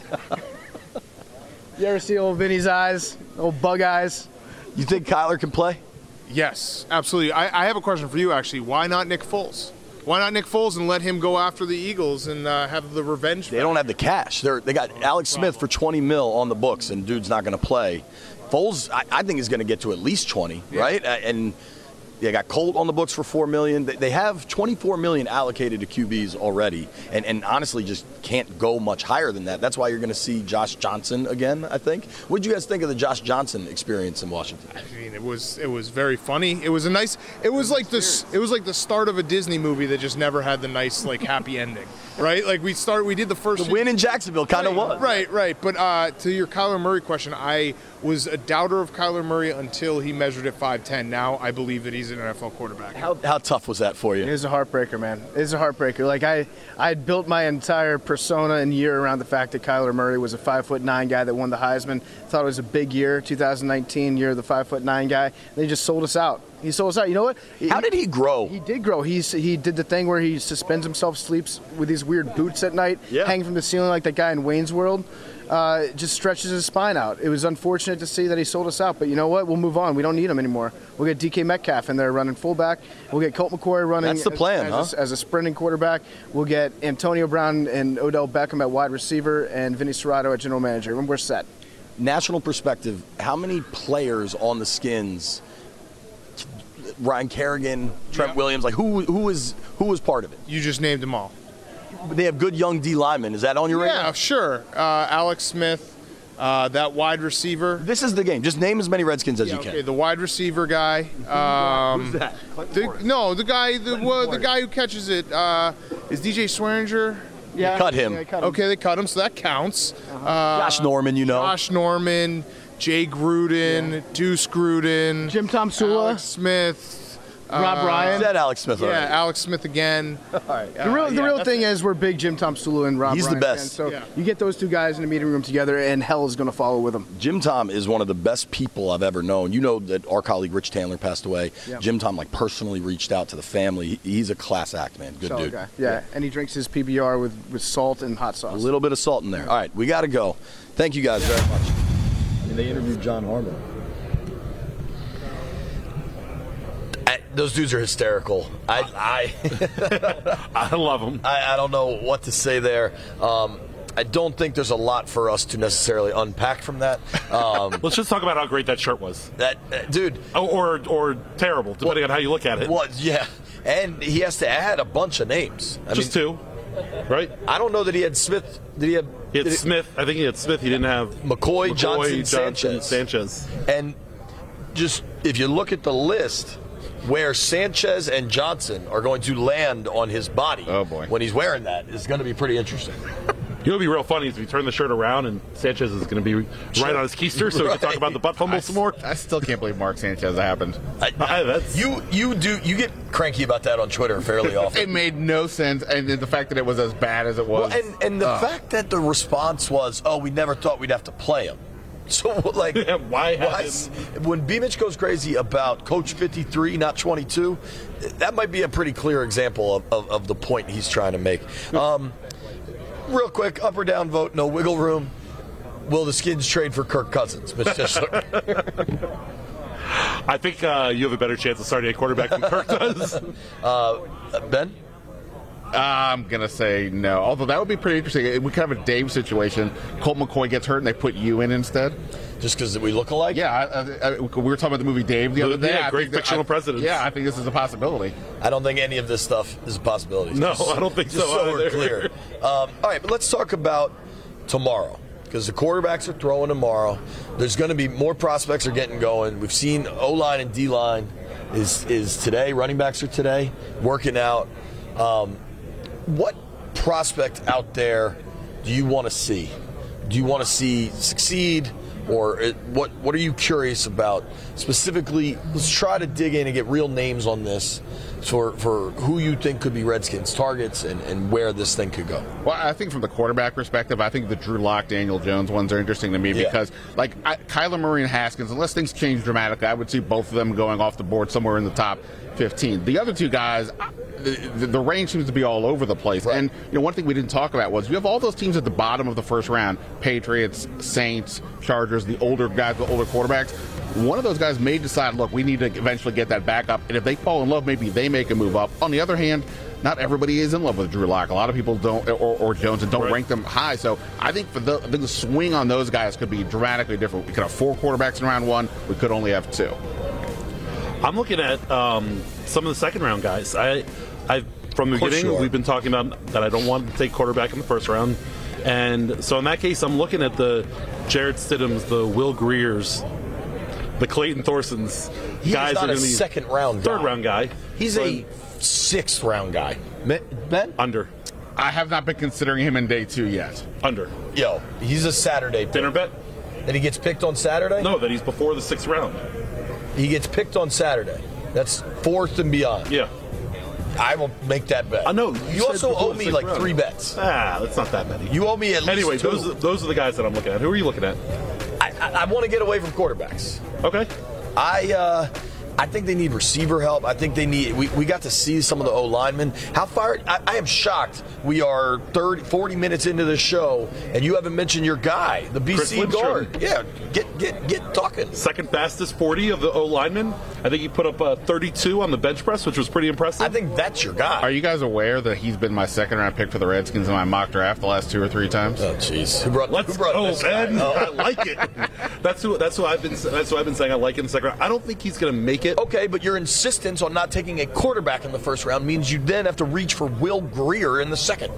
You ever see old Vinny's eyes? Old bug eyes? You think Kyler can play? Yes, absolutely. I, I have a question for you, actually. Why not Nick Foles? Why not Nick Foles and let him go after the Eagles and uh, have the revenge? They don't have the cash. They're, they got Alex Smith for twenty mil on the books, and dude's not going to play. Foles, I, I think, is going to get to at least twenty, yeah. right? And they got Colt on the books for four million dollars. They have twenty-four million dollars allocated to Q Bs already, and, and honestly just can't go much higher than that. That's why you're going to see Josh Johnson again, I think. What did you guys think of the Josh Johnson experience in Washington? I mean, it was it was very funny. It was a nice. It was like this. It was like the start of a Disney movie that just never had the nice like happy ending, right? Like we started, we did the first the win in Jacksonville, kind of right, was right, right. But uh, to your Kyler Murray question, I was a doubter of Kyler Murray until he measured at five ten. Now I believe that he's an N F L quarterback. How how tough was that for you? It was a heartbreaker, man. It was a heartbreaker. Like I, I had built my entire persona and year around the fact that Kyler Murray was a five foot nine guy that won the Heisman. Thought it was a big year, two thousand nineteen year of the five foot nine guy. They just sold us out. He sold us out. You know what? How did he grow? He did grow. He's he did the thing where he suspends himself, sleeps with these weird boots at night, yeah. hanging from the ceiling like that guy in Wayne's World. Uh, just stretches his spine out. It was unfortunate to see that he sold us out, but you know what? We'll move on. We don't need him anymore. We'll get D K Metcalf in there running fullback. We'll get Colt McCoy running That's the plan, as, huh? as, a, as a sprinting quarterback. We'll get Antonio Brown and Odell Beckham at wide receiver and Vinny Serrato at general manager, and we're set. National perspective, how many players on the Skins, Ryan Kerrigan, Trent yeah. Williams, like who who was who was part of it? You just named them all. They have good young D linemen. Is that on your radar? Yeah, sure. Uh, Alex Smith, uh, that wide receiver. This is the game. Just name as many Redskins as yeah, you can. Okay, the wide receiver guy. Um, Who's that? The, no, the guy, the well, the guy who catches it uh, is D J Swearinger. Yeah, cut him. Yeah, cut him. Okay, they cut him, so that counts. Uh-huh. Uh, Josh Norman, you know. Josh Norman, Jay Gruden, yeah. Deuce Gruden, Jim Tom Sula, Alex Smith. Rob uh, Ryan. Is that Alex Smith? Yeah, already? Alex Smith again. All right. The real, uh, the yeah, real thing it. is we're big Jim Tom Sula and Rob He's Ryan the best. fans, so yeah. you get those two guys in a meeting room together, and hell is going to follow with them. Jim Tom is one of the best people I've ever known. You know that our colleague Rich Taylor passed away. Yeah. Jim Tom like personally reached out to the family. He, he's a class act, man. Good Solid dude. Guy. Yeah. yeah, and he drinks his P B R with, with salt and hot sauce. A little bit of salt in there. All right, we got to go. Thank you guys very much. I mean, they interviewed John Harbaugh. Those dudes are hysterical. I I, I love them. I, I don't know what to say there. Um, I don't think there's a lot for us to necessarily unpack from that. Um, Let's just talk about how great that shirt was. That uh, dude, oh, or or terrible, depending well, on how you look at it. What? Yeah, and he has to add a bunch of names. I just mean, two, right? I don't know that he had Smith. Did he have? He had did Smith. It, I think he had Smith. He didn't have McCoy, McCoy Johnson, Johnson, Sanchez. Sanchez. And just if you look at the list, where Sanchez and Johnson are going to land on his body oh boy. when he's wearing that is going to be pretty interesting. You know what would be real funny is if you turn the shirt around and Sanchez is going to be right on his keister, so right. we can talk about the butt fumble I, some more. I still can't believe Mark Sanchez happened. I, I, that's, you you do you get cranky about that on Twitter fairly often. It made no sense, and the fact that it was as bad as it was. Well, and and the uh. fact that the response was, "Oh, we never thought we'd have to play him." So, like, yeah, why? why when B-Mitch goes crazy about Coach fifty-three, not twenty-two, that might be a pretty clear example of, of, of the point he's trying to make. Um, real quick, up or down vote, no wiggle room. Will the Skins trade for Kirk Cousins, Mister Tischler? I think uh, you have a better chance of starting a quarterback than Kirk does. Uh, Ben? I'm going to say no. Although that would be pretty interesting. We kind of a Dave situation. Colt McCoy gets hurt and they put you in instead. Just because we look alike? Yeah. I, I, I, we were talking about the movie Dave the other day. Yeah, great fictional presidents. Yeah, I think this is a possibility. I don't think any of this stuff is a possibility. No, just, I don't think so, so either. We're clear. Um, all right, but let's talk about tomorrow. Because the quarterbacks are throwing tomorrow. There's going to be more prospects are getting going. We've seen O-line and D-line is, is today. Running backs are today working out. Um, What prospect out there do you want to see? Do you want to see succeed, or what? What are you curious about specifically? Let's try to dig in and get real names on this for for who you think could be Redskins targets and, and where this thing could go. Well, I think from the quarterback perspective, I think the Drew Lock, Daniel Jones ones are interesting to me yeah. because, like, I, Kyler Murray and Haskins, unless things change dramatically, I would see both of them going off the board somewhere in the top fifteen. The other two guys, the, the range seems to be all over the place. Right. And you know, one thing we didn't talk about was you have all those teams at the bottom of the first round: Patriots, Saints, Chargers, the older guys, the older quarterbacks. One of those guys may decide, look, we need to eventually get that back up, and if they fall in love, maybe they make a move up. On the other hand, not everybody is in love with Drew Lock. A lot of people don't, or, or Jones, and don't Right. rank them high. So I think for the, I think the swing on those guys could be dramatically different. We could have four quarterbacks in round one. We could only have two. I'm looking at um, some of the second round guys. I, I from the Of course beginning, you are. we've been talking about that I don't want to take quarterback in the first round. And so in that case, I'm looking at the Jared Stidhams, the Will Greers, the Clayton Thorsons. He guys is not are a gonna be second round third guy. round guy. He's But a sixth round guy. Ben? under. I have not been considering him in day two yet. Under. Yo, he's a Saturday pick. Dinner bet? And he gets picked on Saturday? No, that he's before the sixth round. He gets picked on Saturday. That's fourth and beyond. Yeah. I will make that bet. I know. You, said also before owe the me sixth like round. three bets. Ah, that's not that many. You owe me at least Anyway, two. those are, those are the guys that I'm looking at. Who are you looking at? I, I, I want to get away from quarterbacks. Okay. I uh, I think they need receiver help. I think they need. We, we got to see some of the O linemen. How far? I, I am shocked. We are thirty, forty minutes into the show, and you haven't mentioned your guy, the B Chris C Lindstrom. guard. Yeah, get get get talking. Second fastest forty of the O linemen. I think he put up uh, thirty-two on the bench press, which was pretty impressive. I think that's your guy. Are you guys aware that he's been my second round pick for the Redskins in my mock draft the last two or three times? Oh, jeez. Who brought? Let's who brought go, this guy? Ben. Oh. I like it. That's who. That's who I've been. That's who I've been saying. I like it in the second round. I don't think he's going to make it. Okay, but your insistence on not taking a quarterback in the first round means you then have to reach for Will Greer in the second.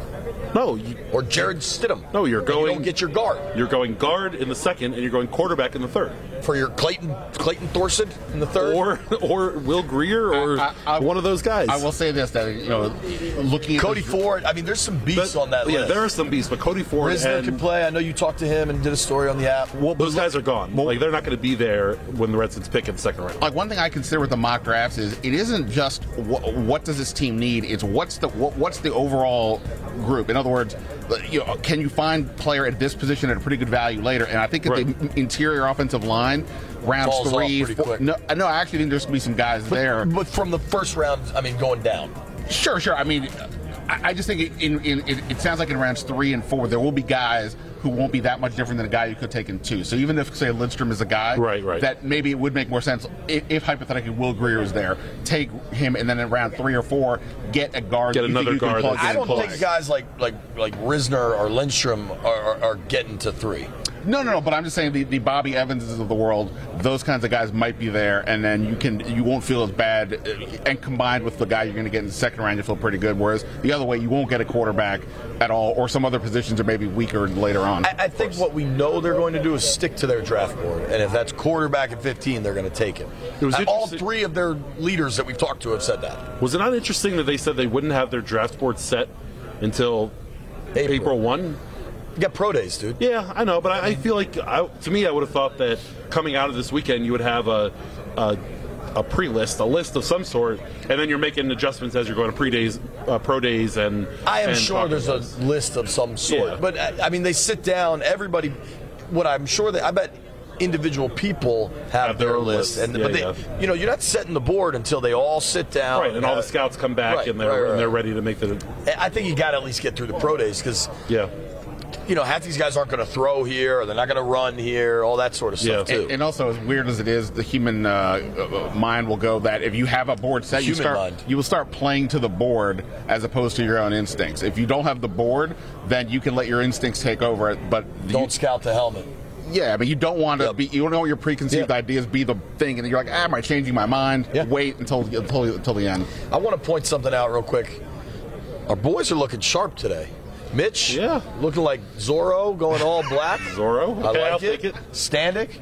No, you, or Jared Stidham. No, you're And going. You don't get your guard You're going guard in the second, and you're going quarterback in the third. for your Clayton Clayton Thorson in the third. Or or Will Greer or I- I- one of those guys. I will say this: that you know, looking at Cody this- Ford. I mean, there's some beasts But- on that yeah, list. there are some beasts, but Cody Ford Risner and can play. I know you talked to him and did a story on the app. well, those guys are gone. like they're not going to be there when the Redskins pick in the second round. like one thing I consider with the mock drafts is it isn't just what, what does this team need; it's what's the what, what's the overall group. In other words, you know, can you find player at this position at a pretty good value later? And I think at Right. the interior offensive line, rounds Falls off three, pretty four, quick. no, no, I actually think there's going to be some guys there. But from the first round, I mean, going down. Sure, sure. I mean, I, I just think it, in, in, it, it sounds like in rounds three and four, there will be guys who won't be that much different than a guy you could take in two. So even if, say, Lindstrom is a guy, Right, right. that maybe it would make more sense if, if hypothetically Will Greer is there, take him, and then in round three or four, get a guard. Get that you think another you can guard plug that's I in don't and think play. guys like like like Risner or Lindstrom are, are, are getting to three. No, no, no. But I'm just saying the, the Bobby Evanses of the world, those kinds of guys might be there, and then you can you won't feel as bad. uh, And combined with the guy you're going to get in the second round, you feel pretty good. Whereas the other way, you won't get a quarterback at all, or some other positions are maybe weaker later on. I, I think what we know they're going to do is stick to their draft board, and if that's quarterback at fifteen, they're going to take it. It was Uh, all interesting- three of their leaders that we've talked to have said that. Was it not interesting that they said they wouldn't have their draft board set until April. April first? You got pro days, dude. Yeah, I know, but I, I feel like, I, to me, I would have thought that coming out of this weekend, you would have a, a a pre-list, a list of some sort, and then you're making adjustments as you're going to pre-days, uh, pro days, and I am and sure talking there's a about- list of some sort, Yeah. but I, I mean, they sit down. Everybody, what I'm sure that I bet individual people have, Have their their own list, list. and Yeah, but they, yeah. you know, you're not setting the board until they all sit down, right, and all the have- scouts come back Right, and they're right, right. and they're ready to make the I think you got to at least get through the pro days because yeah. you know half these guys aren't going to throw here, or they're not going to run here, all that sort of stuff Yeah. too. And, and also, as weird as it is, the human uh, uh, mind will go that if you have a board set, you Human start mind. you will start playing to the board as opposed to your own instincts. If you don't have the board, then you can let your instincts take over. But Don't you, scout the helmet. yeah, but you don't want to Yep. be. You don't want your preconceived Yep. ideas be the thing, and then you're like, ah, am I changing my mind? Yeah. Wait until until until the end. I want to point something out real quick. Our boys are looking sharp today. Mitch, Yeah. looking like Zorro, going all black. Zorro? I Okay, like I'll it. take it. Standick,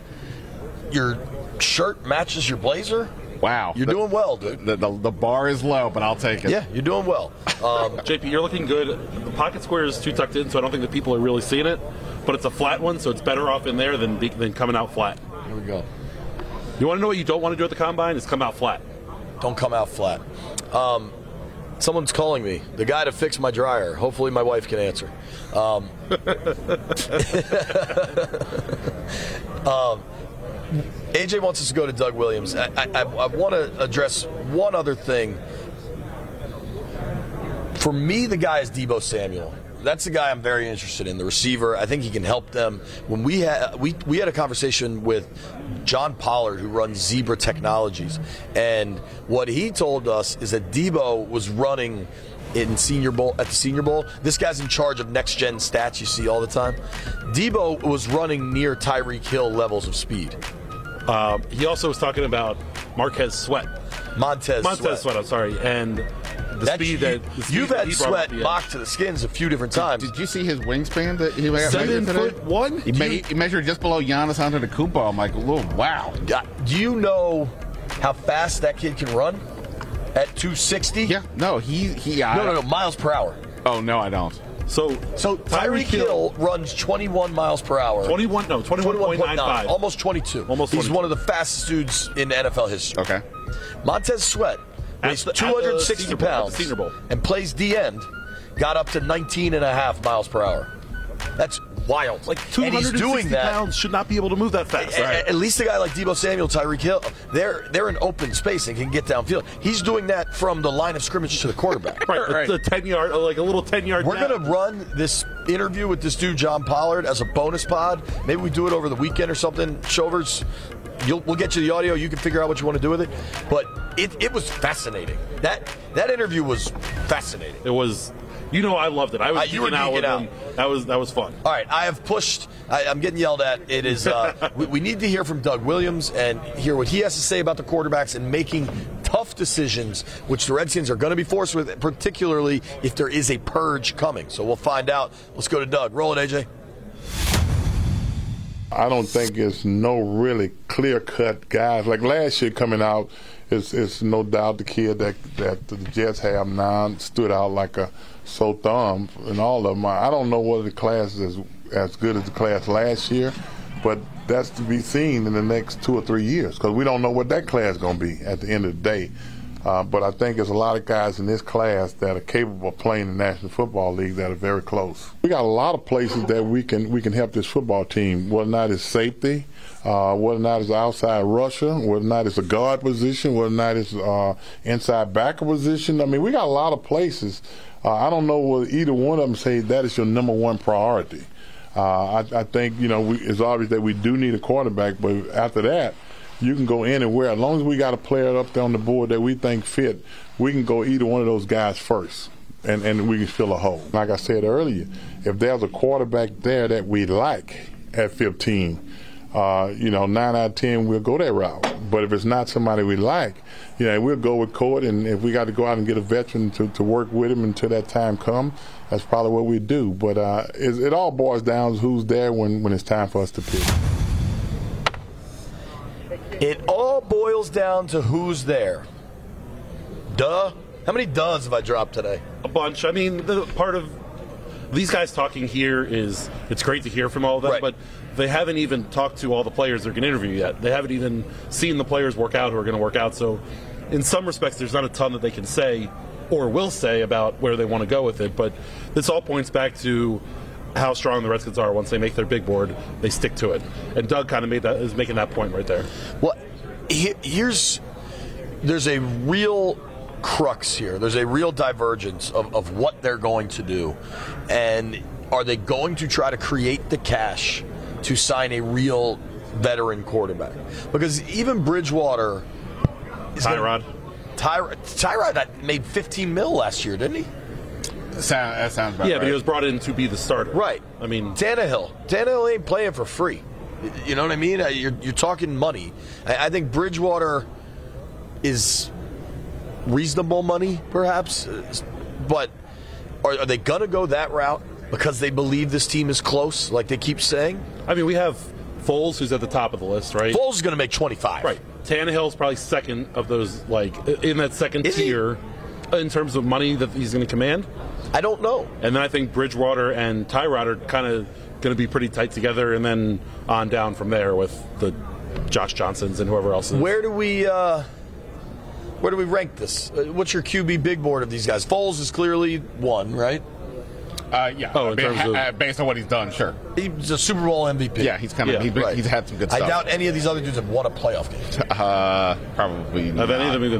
your shirt matches your blazer. Wow, You're the, doing well, dude. The, the, the bar is low, but I'll take it. Yeah, you're doing well. Um, J P, you're looking good. The pocket square is too tucked in, so I don't think that people are really seeing it. But it's a flat one, so it's better off in there than be, than coming out flat. here we go. You want to know what you don't want to do at the combine? Is come out flat. Don't come out flat. Um, someone's calling me. The guy to fix my dryer. Hopefully, my wife can answer. Um, um, A J wants us to go to Doug Williams. I, I, I want to address one other thing. For me, the guy is Deebo Samuel. that's the guy I'm very interested in, the receiver. I think he can help them. When we had we we had a conversation with John Pollard, who runs Zebra Technologies, and what he told us is that Debo was running in Senior Bowl at the Senior Bowl. This guy's in charge of next gen stats you see all the time. Debo was running near Tyreek Hill levels of speed. Uh, he also was talking about Marquez Sweat. Montez, Montez Sweat. Sweat, I'm sorry. And the That's, speed that the speed you've that had he brought Sweat up, yeah. mocked to the skins a few different times. Did, did you see his wingspan that he had Seven measured foot today? one? He, Do ma- you- he measured just below Giannis Antetokounmpo. I'm like, whoa, wow. Do you know how fast that kid can run at two sixty? Yeah, no, he he. I, no, no, no, miles per hour. Oh no, I don't. So, so Tyreek Hill runs twenty-one miles per hour. twenty-one, no, twenty-one point nine five. Almost twenty-two. Almost He's twenty-two. one of the fastest dudes in N F L history. Okay. Montez Sweat weighs the- at two hundred sixty the Senior Bowl, at the pounds Senior Bowl. and plays D end, got up to nineteen and a half miles per hour. That's wild. Like and he's doing that. pounds should not be able to move that fast. A- a- At least a guy like Debo Samuel, Tyreek Hill, they're they're in open space and can get downfield. He's doing that from the line of scrimmage to the quarterback. Right, right. It's a ten yard, like a little ten yard. We're going to run this interview with this dude, John Pollard, as a bonus pod. Maybe we do it over the weekend or something. Shovers, you'll, we'll get you the audio. You can figure out what you want to do with it. But it, it was fascinating. That that interview was fascinating. It was. You know, I loved it. I was Uh, you were geeking out geeking with out. him. That was that was fun. All right, I have pushed. I, I'm getting yelled at. It is. Uh, we, we need to hear from Doug Williams and hear what he has to say about the quarterbacks and making tough decisions, which the Redskins are going to be forced with, particularly if there is a purge coming. So we'll find out. Let's go to Doug. Roll it, A J. I don't think it's no really clear-cut guys. Like last year coming out, it's, it's no doubt the kid that, that the Jets have now stood out like a sore thumb and all of them. I don't know whether the class is as good as the class last year, but that's to be seen in the next two or three years because we don't know what that class is going to be at the end of the day. Uh, but I think there's a lot of guys in this class that are capable of playing in the National Football League that are very close. We got a lot of places that we can we can help this football team, whether or not it's safety, uh, whether or not it's outside rusher, whether or not it's a guard position, whether or not it's uh, inside backer position. I mean, we got a lot of places. Uh, I don't know whether either one of them say that is your number one priority. Uh, I, I think, you know, we, it's obvious that we do need a quarterback, but after that, you can go anywhere. As long as we got a player up there on the board that we think fit, we can go either one of those guys first, and, and we can fill a hole. Like I said earlier, if there's a quarterback there that we like at fifteen, uh, you know, nine out of ten, we'll go that route. But if it's not somebody we like, you know, we'll go with Court, and if we got to go out and get a veteran to, to work with him until that time comes, that's probably what we do. But uh, it, it all boils down to who's there when, when it's time for us to pick. It all boils down to who's there. Duh. How many duhs have I dropped today? A bunch. I mean, the part of these guys talking here is it's great to hear from all of them, Right. but they haven't even talked to all the players they're going to interview yet. They haven't even seen the players work out who are going to work out. So, in some respects, there's not a ton that they can say or will say about where they want to go with it. But this all points back to how strong the Redskins are. Once they make their big board, they stick to it. And Doug kind of made that is making that point right there. Well, he- here's there's a real crux here. There's a real divergence of, of what they're going to do. And are they going to try to create the cash to sign a real veteran quarterback? Because even Bridgewater is Tyrod. Gonna, Ty, Tyrod that made fifteen mil last year, didn't he? Sound, that sounds about Yeah, right. but he was brought in to be the starter. Right. I mean, Tannehill. Tannehill ain't playing for free. You know what I mean? You're, you're talking money. I, I think Bridgewater is reasonable money, perhaps. But are, are they going to go that route because they believe this team is close, like they keep saying? I mean, we have Foles, who's at the top of the list, right? Foles is going to make twenty-five. Right. Tannehill's probably second of those, like, in that second Is he? tier in terms of money that he's going to command. I don't know. And then I think Bridgewater and Tyrod are kind of going to be pretty tight together, and then on down from there with the Josh Johnsons and whoever else is. Where do we uh, where do we rank this? Uh, What's your Q B big board of these guys? Foles is clearly one, right? Uh, yeah. Oh, in Ba- terms of- uh, based on what he's done, sure. He's a Super Bowl M V P. Yeah, he's kind of Yeah, he's, been- right. he's had some good I stuff. doubt any of these other dudes have won a playoff game. Uh, probably. Have any not. of them even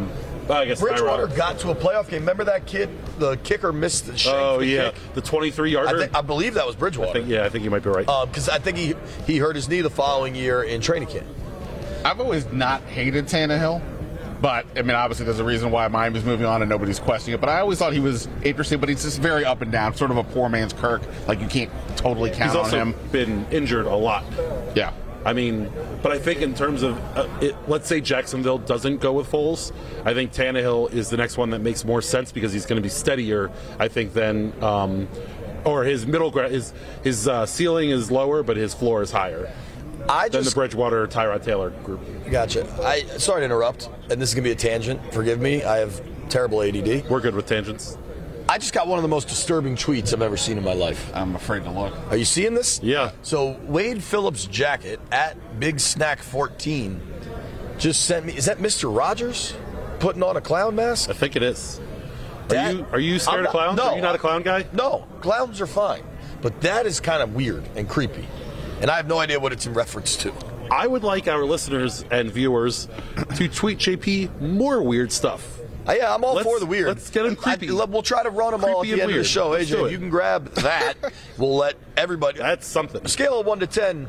I guess Bridgewater Tyrod. got to a playoff game. Remember that kid? The kicker missed the shank. Oh the yeah, kick? the twenty-three yarder. I, think, I believe that was Bridgewater. I think, yeah, I think you might be right. Because um, I think he he hurt his knee the following year in training camp. I've always not hated Tannehill, but I mean, obviously, there's a reason why Miami's moving on and nobody's questioning it. But I always thought he was interesting, but he's just very up and down, sort of a poor man's Kirk. Like you can't totally count He's also on him. been injured a lot. Yeah. I mean, but I think in terms of, uh, it, let's say Jacksonville doesn't go with Foles, I think Tannehill is the next one that makes more sense because he's going to be steadier, I think, than, um, or his middle ground, his, his uh, ceiling is lower, but his floor is higher I than just, the Bridgewater, Tyrod Taylor group. Gotcha. I Sorry to interrupt, and this is going to be a tangent. Forgive me. I have terrible A D D. We're good with tangents. I just got one of the most disturbing tweets I've ever seen in my life. I'm afraid to look. Are you seeing this? Yeah. So Wade Phillips' jacket at Big Snack fourteen just sent me. Is that Mister Rogers putting on a clown mask? I think it is. Are That- you are you scared I'm of clowns? not- no, are you not a clown guy? No, clowns are fine, but that is kind of weird and creepy, and I have no idea what it's in reference to. I would like our listeners and viewers to tweet J P more weird stuff. Uh, yeah, I'm all Let's- for the weird. let's get 'em creepy. I, we'll try to run them all at Creepy the and end of the weird. show. Let's A do J, it. you can grab that. We'll let everybody. That's something. Scale of one to ten.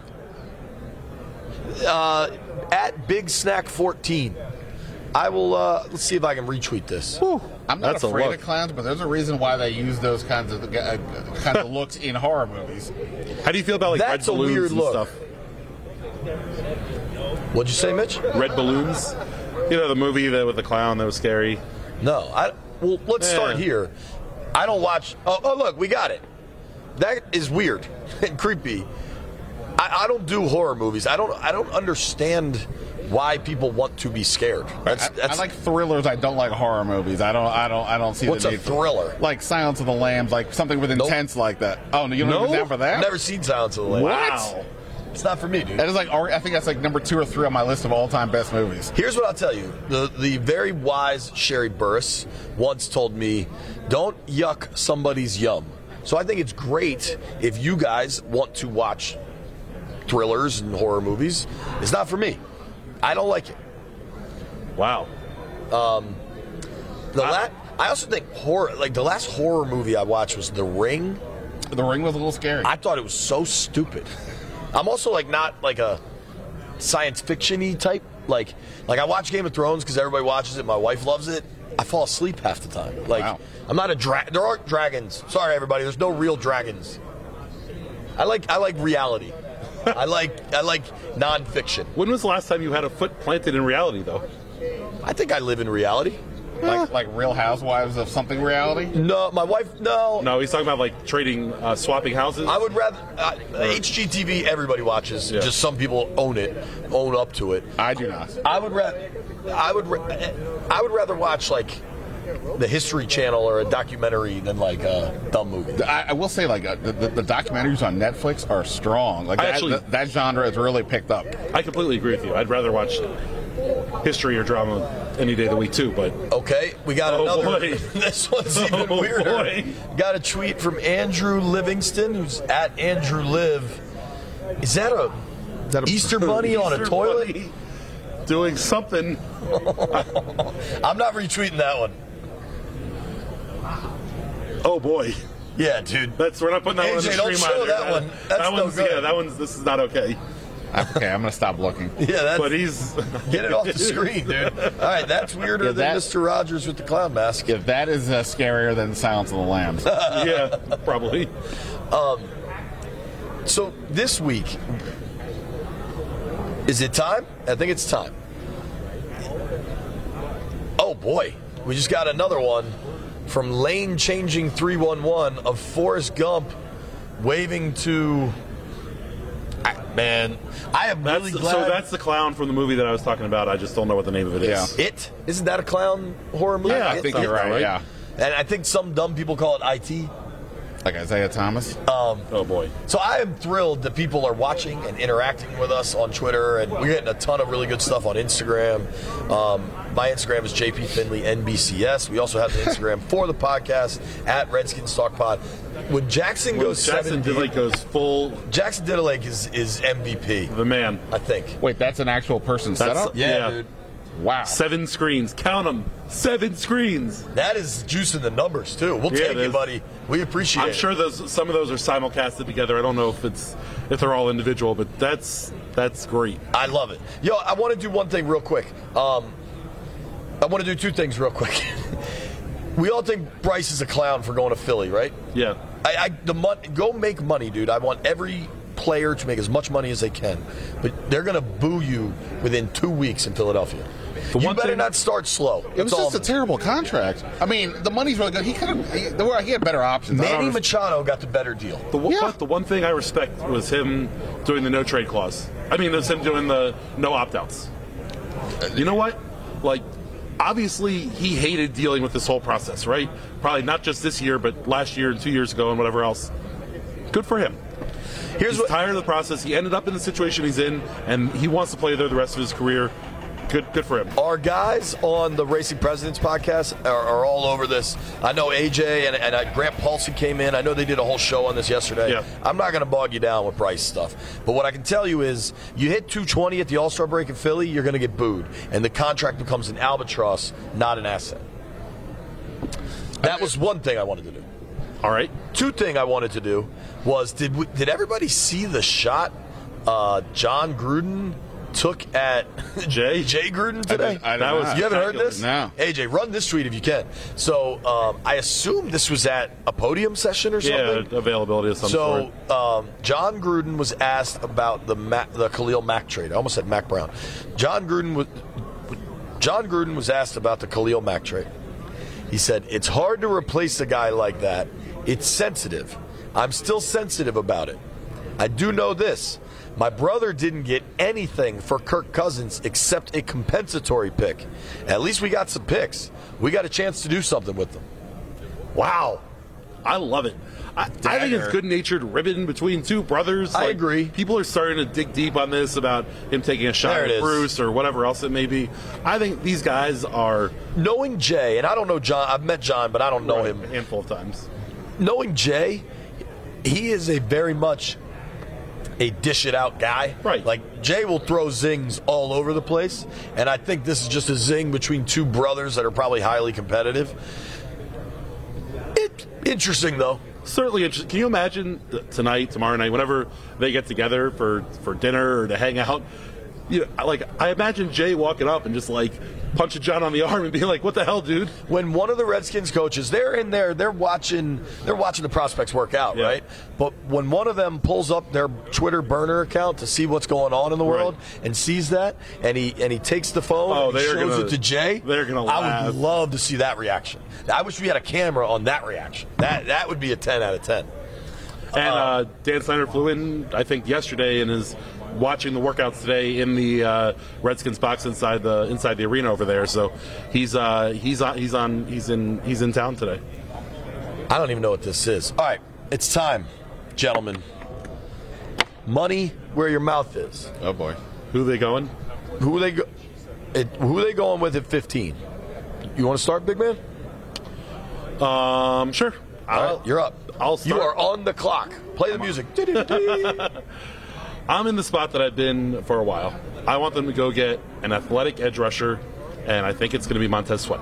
Uh, at Big Snack fourteen. I will. Uh, let's see if I can retweet this. I'm not That's a afraid look. of clowns, but there's a reason why they use those kinds of uh, kinds of looks in horror movies. How do you feel about like That's a red balloons weird and look. stuff? What'd you say, Mitch? Red balloons. You know the movie that with the clown that was scary. No, I. Well, let's Yeah. start here. I don't watch. Oh, oh, look, we got it. That is weird and creepy. I, I don't do horror movies. I don't. I don't understand why people want to be scared. That's, I, that's I like thrillers. I don't like horror movies. I don't. I don't. I don't see What's the a need for- thriller? Like Silence of the Lambs, like something with Nope. intense like that. Oh no, you don't no. even down for that? I've never seen Silence of the Lambs. What? It's not for me, dude. That is like. I think that's like number two or three on my list of all-time best movies. Here's what I'll tell you. The the very wise Sherry Burris once told me, don't yuck somebody's yum. So I think it's great if you guys want to watch thrillers and horror movies. It's not for me. I don't like it. Wow. Um, the la- I also think horror, like the last horror movie I watched was The Ring. The Ring was a little scary. I thought it was so stupid. I'm also like not like a science fiction-y type. Like, like I watch Game of Thrones because everybody watches it. My wife loves it. I fall asleep half the time. Like, Wow. I'm not a dra- There aren't dragons. Sorry, everybody. There's no real dragons. I like I like reality. I like I like nonfiction. When was the last time you had a foot planted in reality, though? I think I live in reality. Like like Real Housewives of something reality. No, my wife. No, No, he's talking about like trading, uh, swapping houses. I would rather uh, H G T V. Everybody watches. Yeah. Just some people own it, own up to it. I do not. I would rather. I would. ra- I would rather watch like the History Channel or a documentary than like a dumb movie. I, I will say, like uh, the, the, the documentaries on Netflix are strong. Like I that, actually- that, that genre has really picked up. I completely agree with you. I'd rather watch history or drama any day of the week too. But Okay, we got Oh, another. boy. This one's even Oh, weirder. boy. Got a tweet from Andrew Livingston, who's at Andrew Liv. Is that a, Is that a Easter bunny on a Easter toilet? bunny doing something? I'm not retweeting that one. Oh boy, Yeah, dude. that's we're not putting that A one on J, the don't stream show either. that one. That's that no one's good. yeah. That one's this is not okay. Okay, I'm gonna stop looking. Yeah, that's. But he's Get it off the screen, dude. All right, that's weirder Yeah, than that- Mister Rogers with the clown mask. If that is uh, scarier than Silence of the Lambs. yeah, probably. Um, so this week, is it time? I think it's time. Oh boy, we just got another one from Lane Changing three one one of Forrest Gump waving to. I, man, I am That's, really glad. so that's the clown from the movie that I was talking about. I just don't know what the name of it is. Yeah. It isn't that a clown horror movie? Yeah, I It- think it- you're right. right? Yeah, And I think some dumb people call it I T. like Isaiah Thomas. Um, Oh boy. So I am thrilled that people are watching and interacting with us on Twitter, and we're getting a ton of really good stuff on Instagram. Um, my Instagram is J P Finley N B C S. We also have the Instagram for the podcast at Redskins Talk Pod. When Jackson When goes Jackson seven Dillake deep, goes full. Jackson Dillake is is M V P. The man. I think. Wait, that's an actual person's That's setup. Yeah, Yeah. dude. Wow. Seven screens. Count them. Seven screens. That is juicing the numbers, too. We'll Yeah, take it it, is. buddy. We appreciate I'm it. sure those some of those are simulcasted together. I don't know if it's if they're all individual, but that's that's great. I love it. Yo, I want to do one thing real quick. Um, I want to do two things real quick. We all think Bryce is a clown for going to Philly, right? Yeah. I, I the mon- go make money, dude. I want every player to make as much money as they can, but they're gonna boo you within two weeks in Philadelphia. The you one better thing- not start slow. It was That's all just a I'm- terrible contract. I mean, the money's really good. He could have. He, there were- he had better options. I Manny don't know. Machado got the better deal. The one, but the one thing I respect was him doing the no trade clause. I mean, it was him doing the no opt outs. You know what? Like, obviously, he hated dealing with this whole process, right? Probably not just this year, but last year and two years ago and whatever else. Good for him. Here's he's what, tired of the process. He ended up in the situation he's in, and he wants to play there the rest of his career. Good, good for him. Our guys on the Racing Presidents podcast are, are all over this. I know A J and, and uh, Grant Paulson came in. I know they did a whole show on this yesterday. Yeah. I'm not going to bog you down with Bryce stuff. But what I can tell you is you hit two twenty at the All-Star break in Philly, you're going to get booed. And the contract becomes an albatross, not an asset. That was one thing I wanted to do. All right. Two thing I wanted to do was, did we, did everybody see the shot uh, John Gruden took at Jay Jay Gruden today? I, I that was, you haven't heard this? No. A J, run this tweet if you can. So um, I assume this was at a podium session or something. Yeah, availability of some so sort. um, John Gruden was asked about the Mac, the Khalil Mack trade. I almost said Mac Brown. John Gruden was John Gruden was asked about the Khalil Mack trade. He said, "It's hard to replace a guy like that. It's sensitive. I'm still sensitive about it. I do know this. My brother didn't get anything for Kirk Cousins except a compensatory pick. At least we got some picks. We got a chance to do something with them." Wow. I love it. I, I think it's good-natured ribbon between two brothers. I Like, agree. People are starting to dig deep on this about him taking a shot There it at is. Bruce or whatever else it may be. I think these guys are Knowing Jay, and I don't know John, I've met John, but I don't know him. a handful of times. Knowing Jay, he is a very much a dish it out guy. Right. Like Jay will throw zings all over the place, and I think this is just a zing between two brothers that are probably highly competitive. It interesting though. Certainly interesting. Can you imagine th- tonight, tomorrow night, whenever they get together for, for dinner or to hang out? You know, like I imagine Jay walking up and just like punching John on the arm and being like, "What the hell, dude?" When one of the Redskins coaches, they're in there, they're watching, they're watching the prospects work out, right? But when one of them pulls up their Twitter burner account to see what's going on in the world and sees that, and he and he takes the phone Oh, and he they're shows gonna- it to Jay, they're gonna I laugh. would love to see that reaction. I wish we had a camera on that reaction. That that would be a ten out of ten. And uh, Dan Snyder flew in, I think, yesterday and is watching the workouts today in the uh, Redskins box inside the inside the arena over there. So he's uh, he's on he's on he's in he's in town today. I don't even know what this is. All right, it's time, gentlemen. Money where your mouth is. Oh boy, who they going? Who they go? It, who they going with at fifteen? You want to start, big man? Um, sure. All right, you're up. I'll You start. are on the clock. Play the music. I'm in the spot that I've been for a while. I want them to go get an athletic edge rusher, and I think it's going to be Montez Sweat.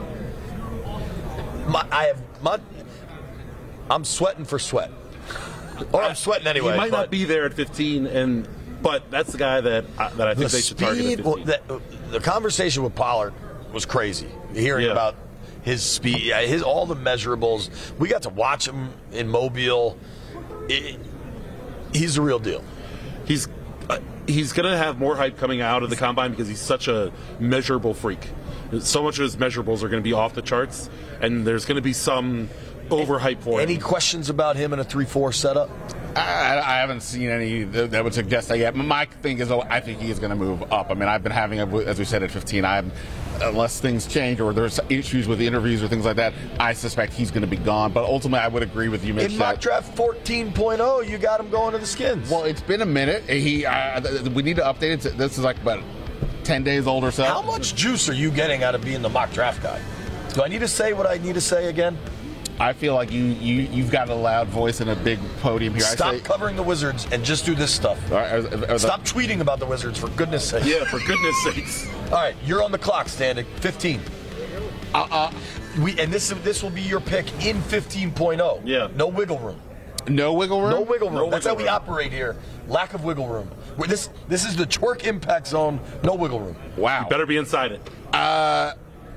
My, I have my, I'm sweating for Sweat. Or I'm sweating anyway. He might but not be there at fifteen, and but that's the guy that I, that I think the they should target speed, at well, fifteen. the, the conversation with Pollard was crazy. Hearing Yeah. about his speed, yeah, his all the measurables. We got to watch him in Mobile. It, he's the real deal. He's uh, he's going to have more hype coming out of the combine because he's such a measurable freak. So much of his measurables are going to be off the charts, and there's going to be some overhype for him. Any questions about him in a three four setup? I, I haven't seen any that that would suggest that yet. My thing is, oh, I think he is going to move up. I mean, I've been having, a, as we said, at fifteen. I'm, unless things change or there's issues with the interviews or things like that, I suspect he's going to be gone. But ultimately, I would agree with you, Mitch. In that- mock draft fourteen point oh, you got him going to the Skins. Well, it's been a minute. He, uh, th- th- we need to update it. This is like about ten days old or so. How much juice are you getting out of being the mock draft guy? Do I need to say what I need to say again? I feel like you, you, you've got a loud voice and a big podium here. Stop I say, covering the Wizards and just do this stuff. All right, are, are Stop the, tweeting about the Wizards, for goodness sake. Yeah, for goodness sakes. All right, you're on the clock, Standing. fifteen. Uh, uh, we and this this will be your pick in fifteen point oh. Yeah. No wiggle room. No wiggle room? No wiggle room. No That's wiggle how we room. operate here. Lack of wiggle room. We're this this is the twerk impact zone. No wiggle room. Wow. You better be inside it. Uh,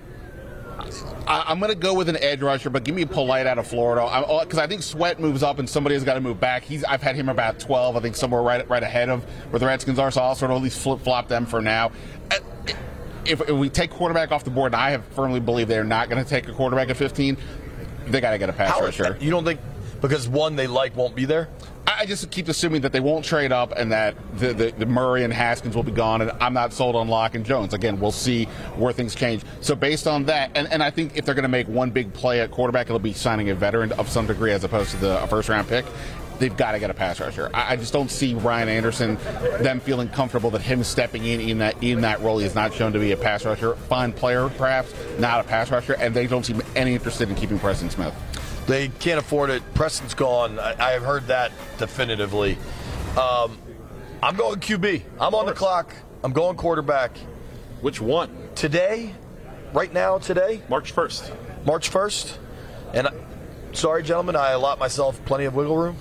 I, I'm going to go with an edge rusher, but give me a Polite out of Florida, because I, I think Sweat moves up and somebody has got to move back. He's I've had him about twelve, I think somewhere right right ahead of where the Redskins are, so I'll sort of at least flip flop them for now. Uh, If, if we take quarterback off the board, and I have firmly believe they're not going to take a quarterback at fifteen, they got to get a pass How, rusher. You don't think because one they like won't be there? I just keep assuming that they won't trade up and that the, the, the Murray and Haskins will be gone, and I'm not sold on Locke and Jones. Again, we'll see where things change. So based on that, and, and I think if they're going to make one big play at quarterback, it'll be signing a veteran of some degree as opposed to the first-round pick. They've got to get a pass rusher. I, I just don't see Ryan Anderson, them feeling comfortable that him stepping in in that in that role. He is not shown to be a pass rusher. Fine player, perhaps, not a pass rusher, and they don't seem any interested in keeping Preston Smith. They can't afford it. Preston's gone. I, I have heard that definitively. Um, I'm going Q B. I'm on the clock. I'm going quarterback. Which one? Today, right now, today? March first. March first. And I, sorry, gentlemen, I allot myself plenty of wiggle room.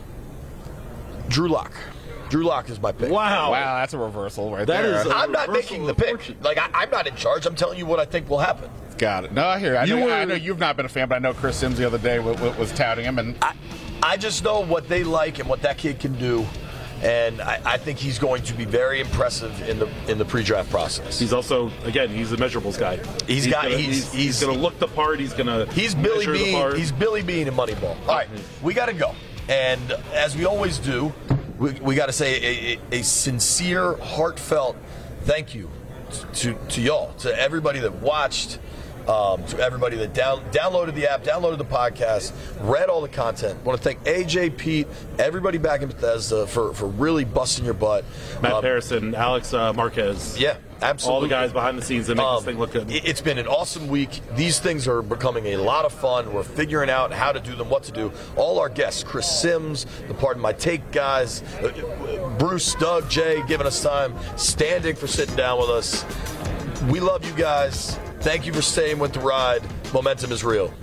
Drew Lock. Drew Lock is my pick. Wow. Wow, that's a reversal right that there. Is a I'm not making the pick. Like, I, I'm not in charge. I'm telling you what I think will happen. Got it. No, I hear. I know, You were- I know you've not been a fan, but I know Chris Sims the other day was, was touting him, and I, I just know what they like and what that kid can do, and I, I think he's going to be very impressive in the in the pre-draft process. He's also, again, he's a measurables guy. He's got- gonna, he's- he's, he's- going to look the part. He's going to He's Billy measure the Bean. part. He's Billy Bean in Moneyball. All right, we got to go, and as we always do, we, we got to say a, a, a sincere, heartfelt thank you to to y'all, to everybody that watched. Um, to everybody that down, downloaded the app, downloaded the podcast, read all the content. I want to thank A J, Pete, everybody back in Bethesda for, for really busting your butt. Matt Um, Harrison, Alex uh, Marquez. Yeah, absolutely. All the guys behind the scenes that make Um, this thing look good. it- It's been an awesome week. These things are becoming a lot of fun. We're figuring out how to do them, what to do. All our guests, Chris Sims, the Pardon My Take guys, uh, Bruce, Doug, Jay, giving us time, Standing for sitting down with us. We love you guys. Thank you for staying with the ride. Momentum is real.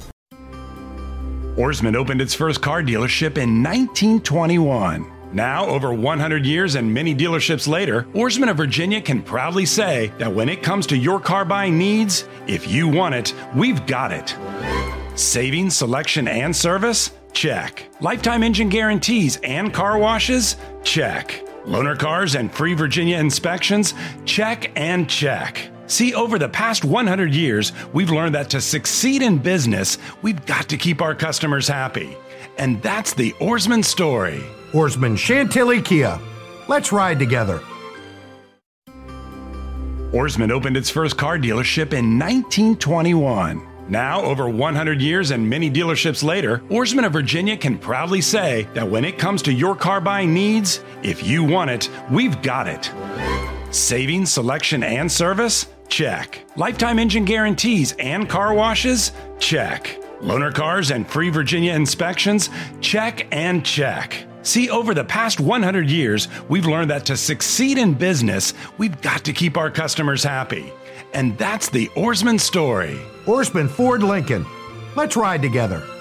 Oarsman opened its first car dealership in nineteen twenty-one. Now, over one hundred years and many dealerships later, Oarsman of Virginia can proudly say that when it comes to your car buying needs, if you want it, we've got it. Savings, selection, and service? Check. Lifetime engine guarantees and car washes? Check. Loaner cars and free Virginia inspections? Check and check. See, over the past one hundred years, we've learned that to succeed in business, we've got to keep our customers happy. And that's the Oarsman story. Oarsman Chantilly Kia. Let's ride together. Oarsman opened its first car dealership in nineteen twenty-one. Now, over one hundred years and many dealerships later, Oarsman of Virginia can proudly say that when it comes to your car buying needs, if you want it, we've got it. Savings, selection, and service? Check. Lifetime engine guarantees and car washes? Check. Loaner cars and free Virginia inspections? Check and check. See, over the past one hundred years, we've learned that to succeed in business, we've got to keep our customers happy. And that's the Oarsman story. Oarsman Ford Lincoln. Let's ride together.